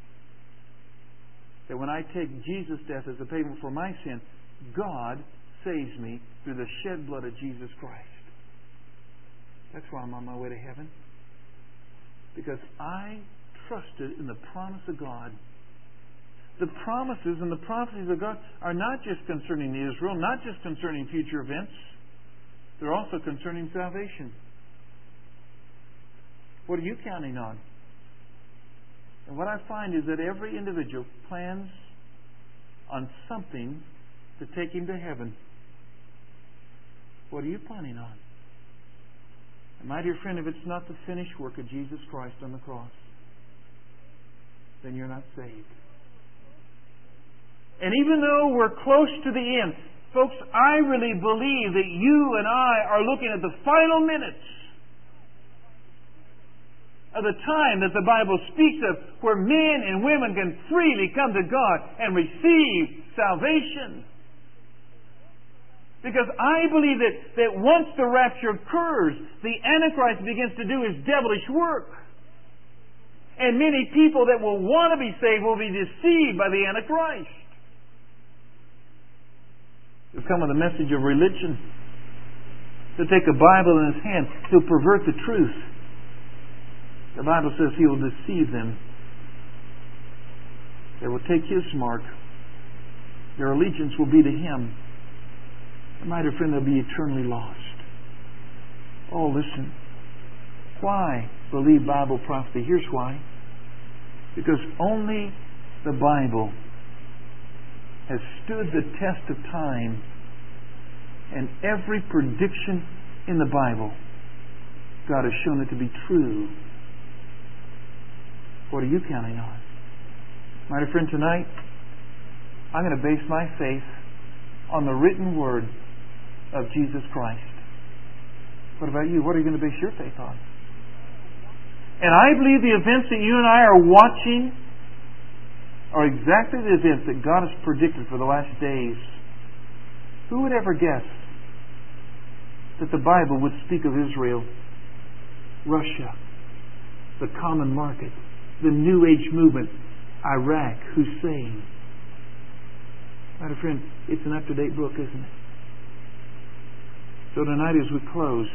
that when I take Jesus' death as the payment for my sin, God saves me through the shed blood of Jesus Christ. That's why I'm on my way to heaven. Because I trusted in the promise of God. The promises and the prophecies of God are not just concerning Israel, not just concerning future events. They're also concerning salvation. What are you counting on? And what I find is that every individual plans on something to take him to heaven. What are you planning on? And my dear friend, if it's not the finished work of Jesus Christ on the cross, then you're not saved. And even though we're close to the end, folks, I really believe that you and I are looking at the final minutes of the time that the Bible speaks of, where men and women can freely come to God and receive salvation. Because I believe that, that once the rapture occurs, the Antichrist begins to do his devilish work. And many people that will want to be saved will be deceived by the Antichrist. He'll come with a message of religion. He'll take a Bible in his hand. He'll pervert the truth. The Bible says he will deceive them. They will take his mark. Their allegiance will be to him. And my dear friend, they'll be eternally lost. Oh, listen. Why believe Bible prophecy? Here's why. Because only the Bible has stood the test of time, and every prediction in the Bible, God has shown it to be true. What are you counting on? My dear friend, tonight, I'm going to base my faith on the written Word of Jesus Christ. What about you? What are you going to base your faith on? And I believe the events that you and I are watching are exactly the events that God has predicted for the last days. Who would ever guess that the Bible would speak of Israel, Russia, the common market, the New Age movement, Iraq, Hussein? My dear friend, it's an up-to-date book, isn't it? So tonight as we close,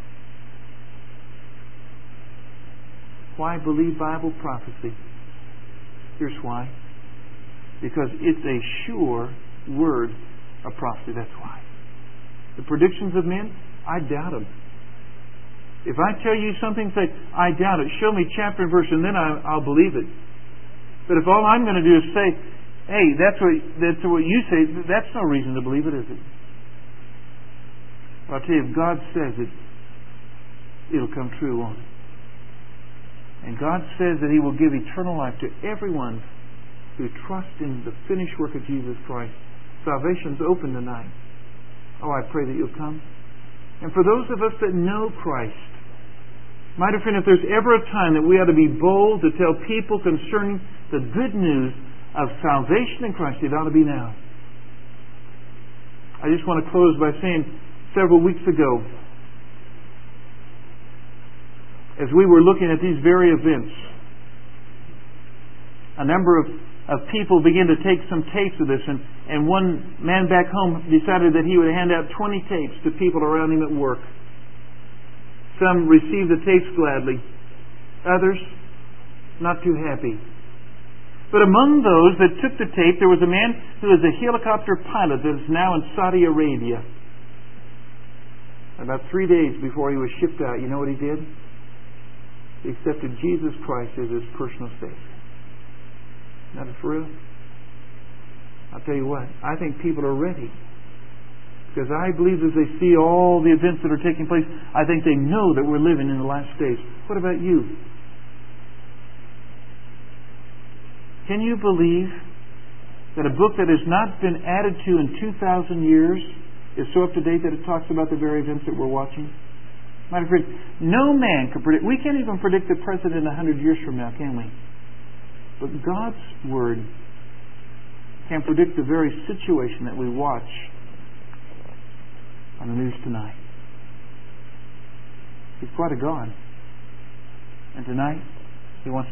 why believe Bible prophecy? Here's why. Because it's a sure word of prophecy. That's why. The predictions of men, I doubt them. If I tell you something, say, I doubt it. Show me chapter and verse, and then I, I'll believe it. But if all I'm going to do is say, hey, that's what that's what you say, that's no reason to believe it, is it? Well, I'll tell you, if God says it, it'll come true, won't it? And God says that He will give eternal life to everyone who trusts in the finished work of Jesus Christ. Salvation's open tonight. Oh, I pray that you'll come. And for those of us that know Christ, my dear friend, if there's ever a time that we ought to be bold to tell people concerning the good news of salvation in Christ, it ought to be now. I just want to close by saying, several weeks ago, as we were looking at these very events, a number of, of people began to take some tapes of this, and, and one man back home decided that he would hand out twenty tapes to people around him at work. Some received the tapes gladly. Others, not too happy. But among those that took the tape, there was a man who is a helicopter pilot that is now in Saudi Arabia. About three days before he was shipped out, you know what he did? He accepted Jesus Christ as his personal Savior. Not for real? I'll tell you what, I think people are ready. Because I believe as they see all the events that are taking place, I think they know that we're living in the last days. What about you? Can you believe that a book that has not been added to in two thousand years is so up to date that it talks about the very events that we're watching? My friend, no man can predict. We can't even predict the president a hundred years from now, can we? But God's Word can predict the very situation that we watch on the news tonight. He's quite a God. And tonight, He wants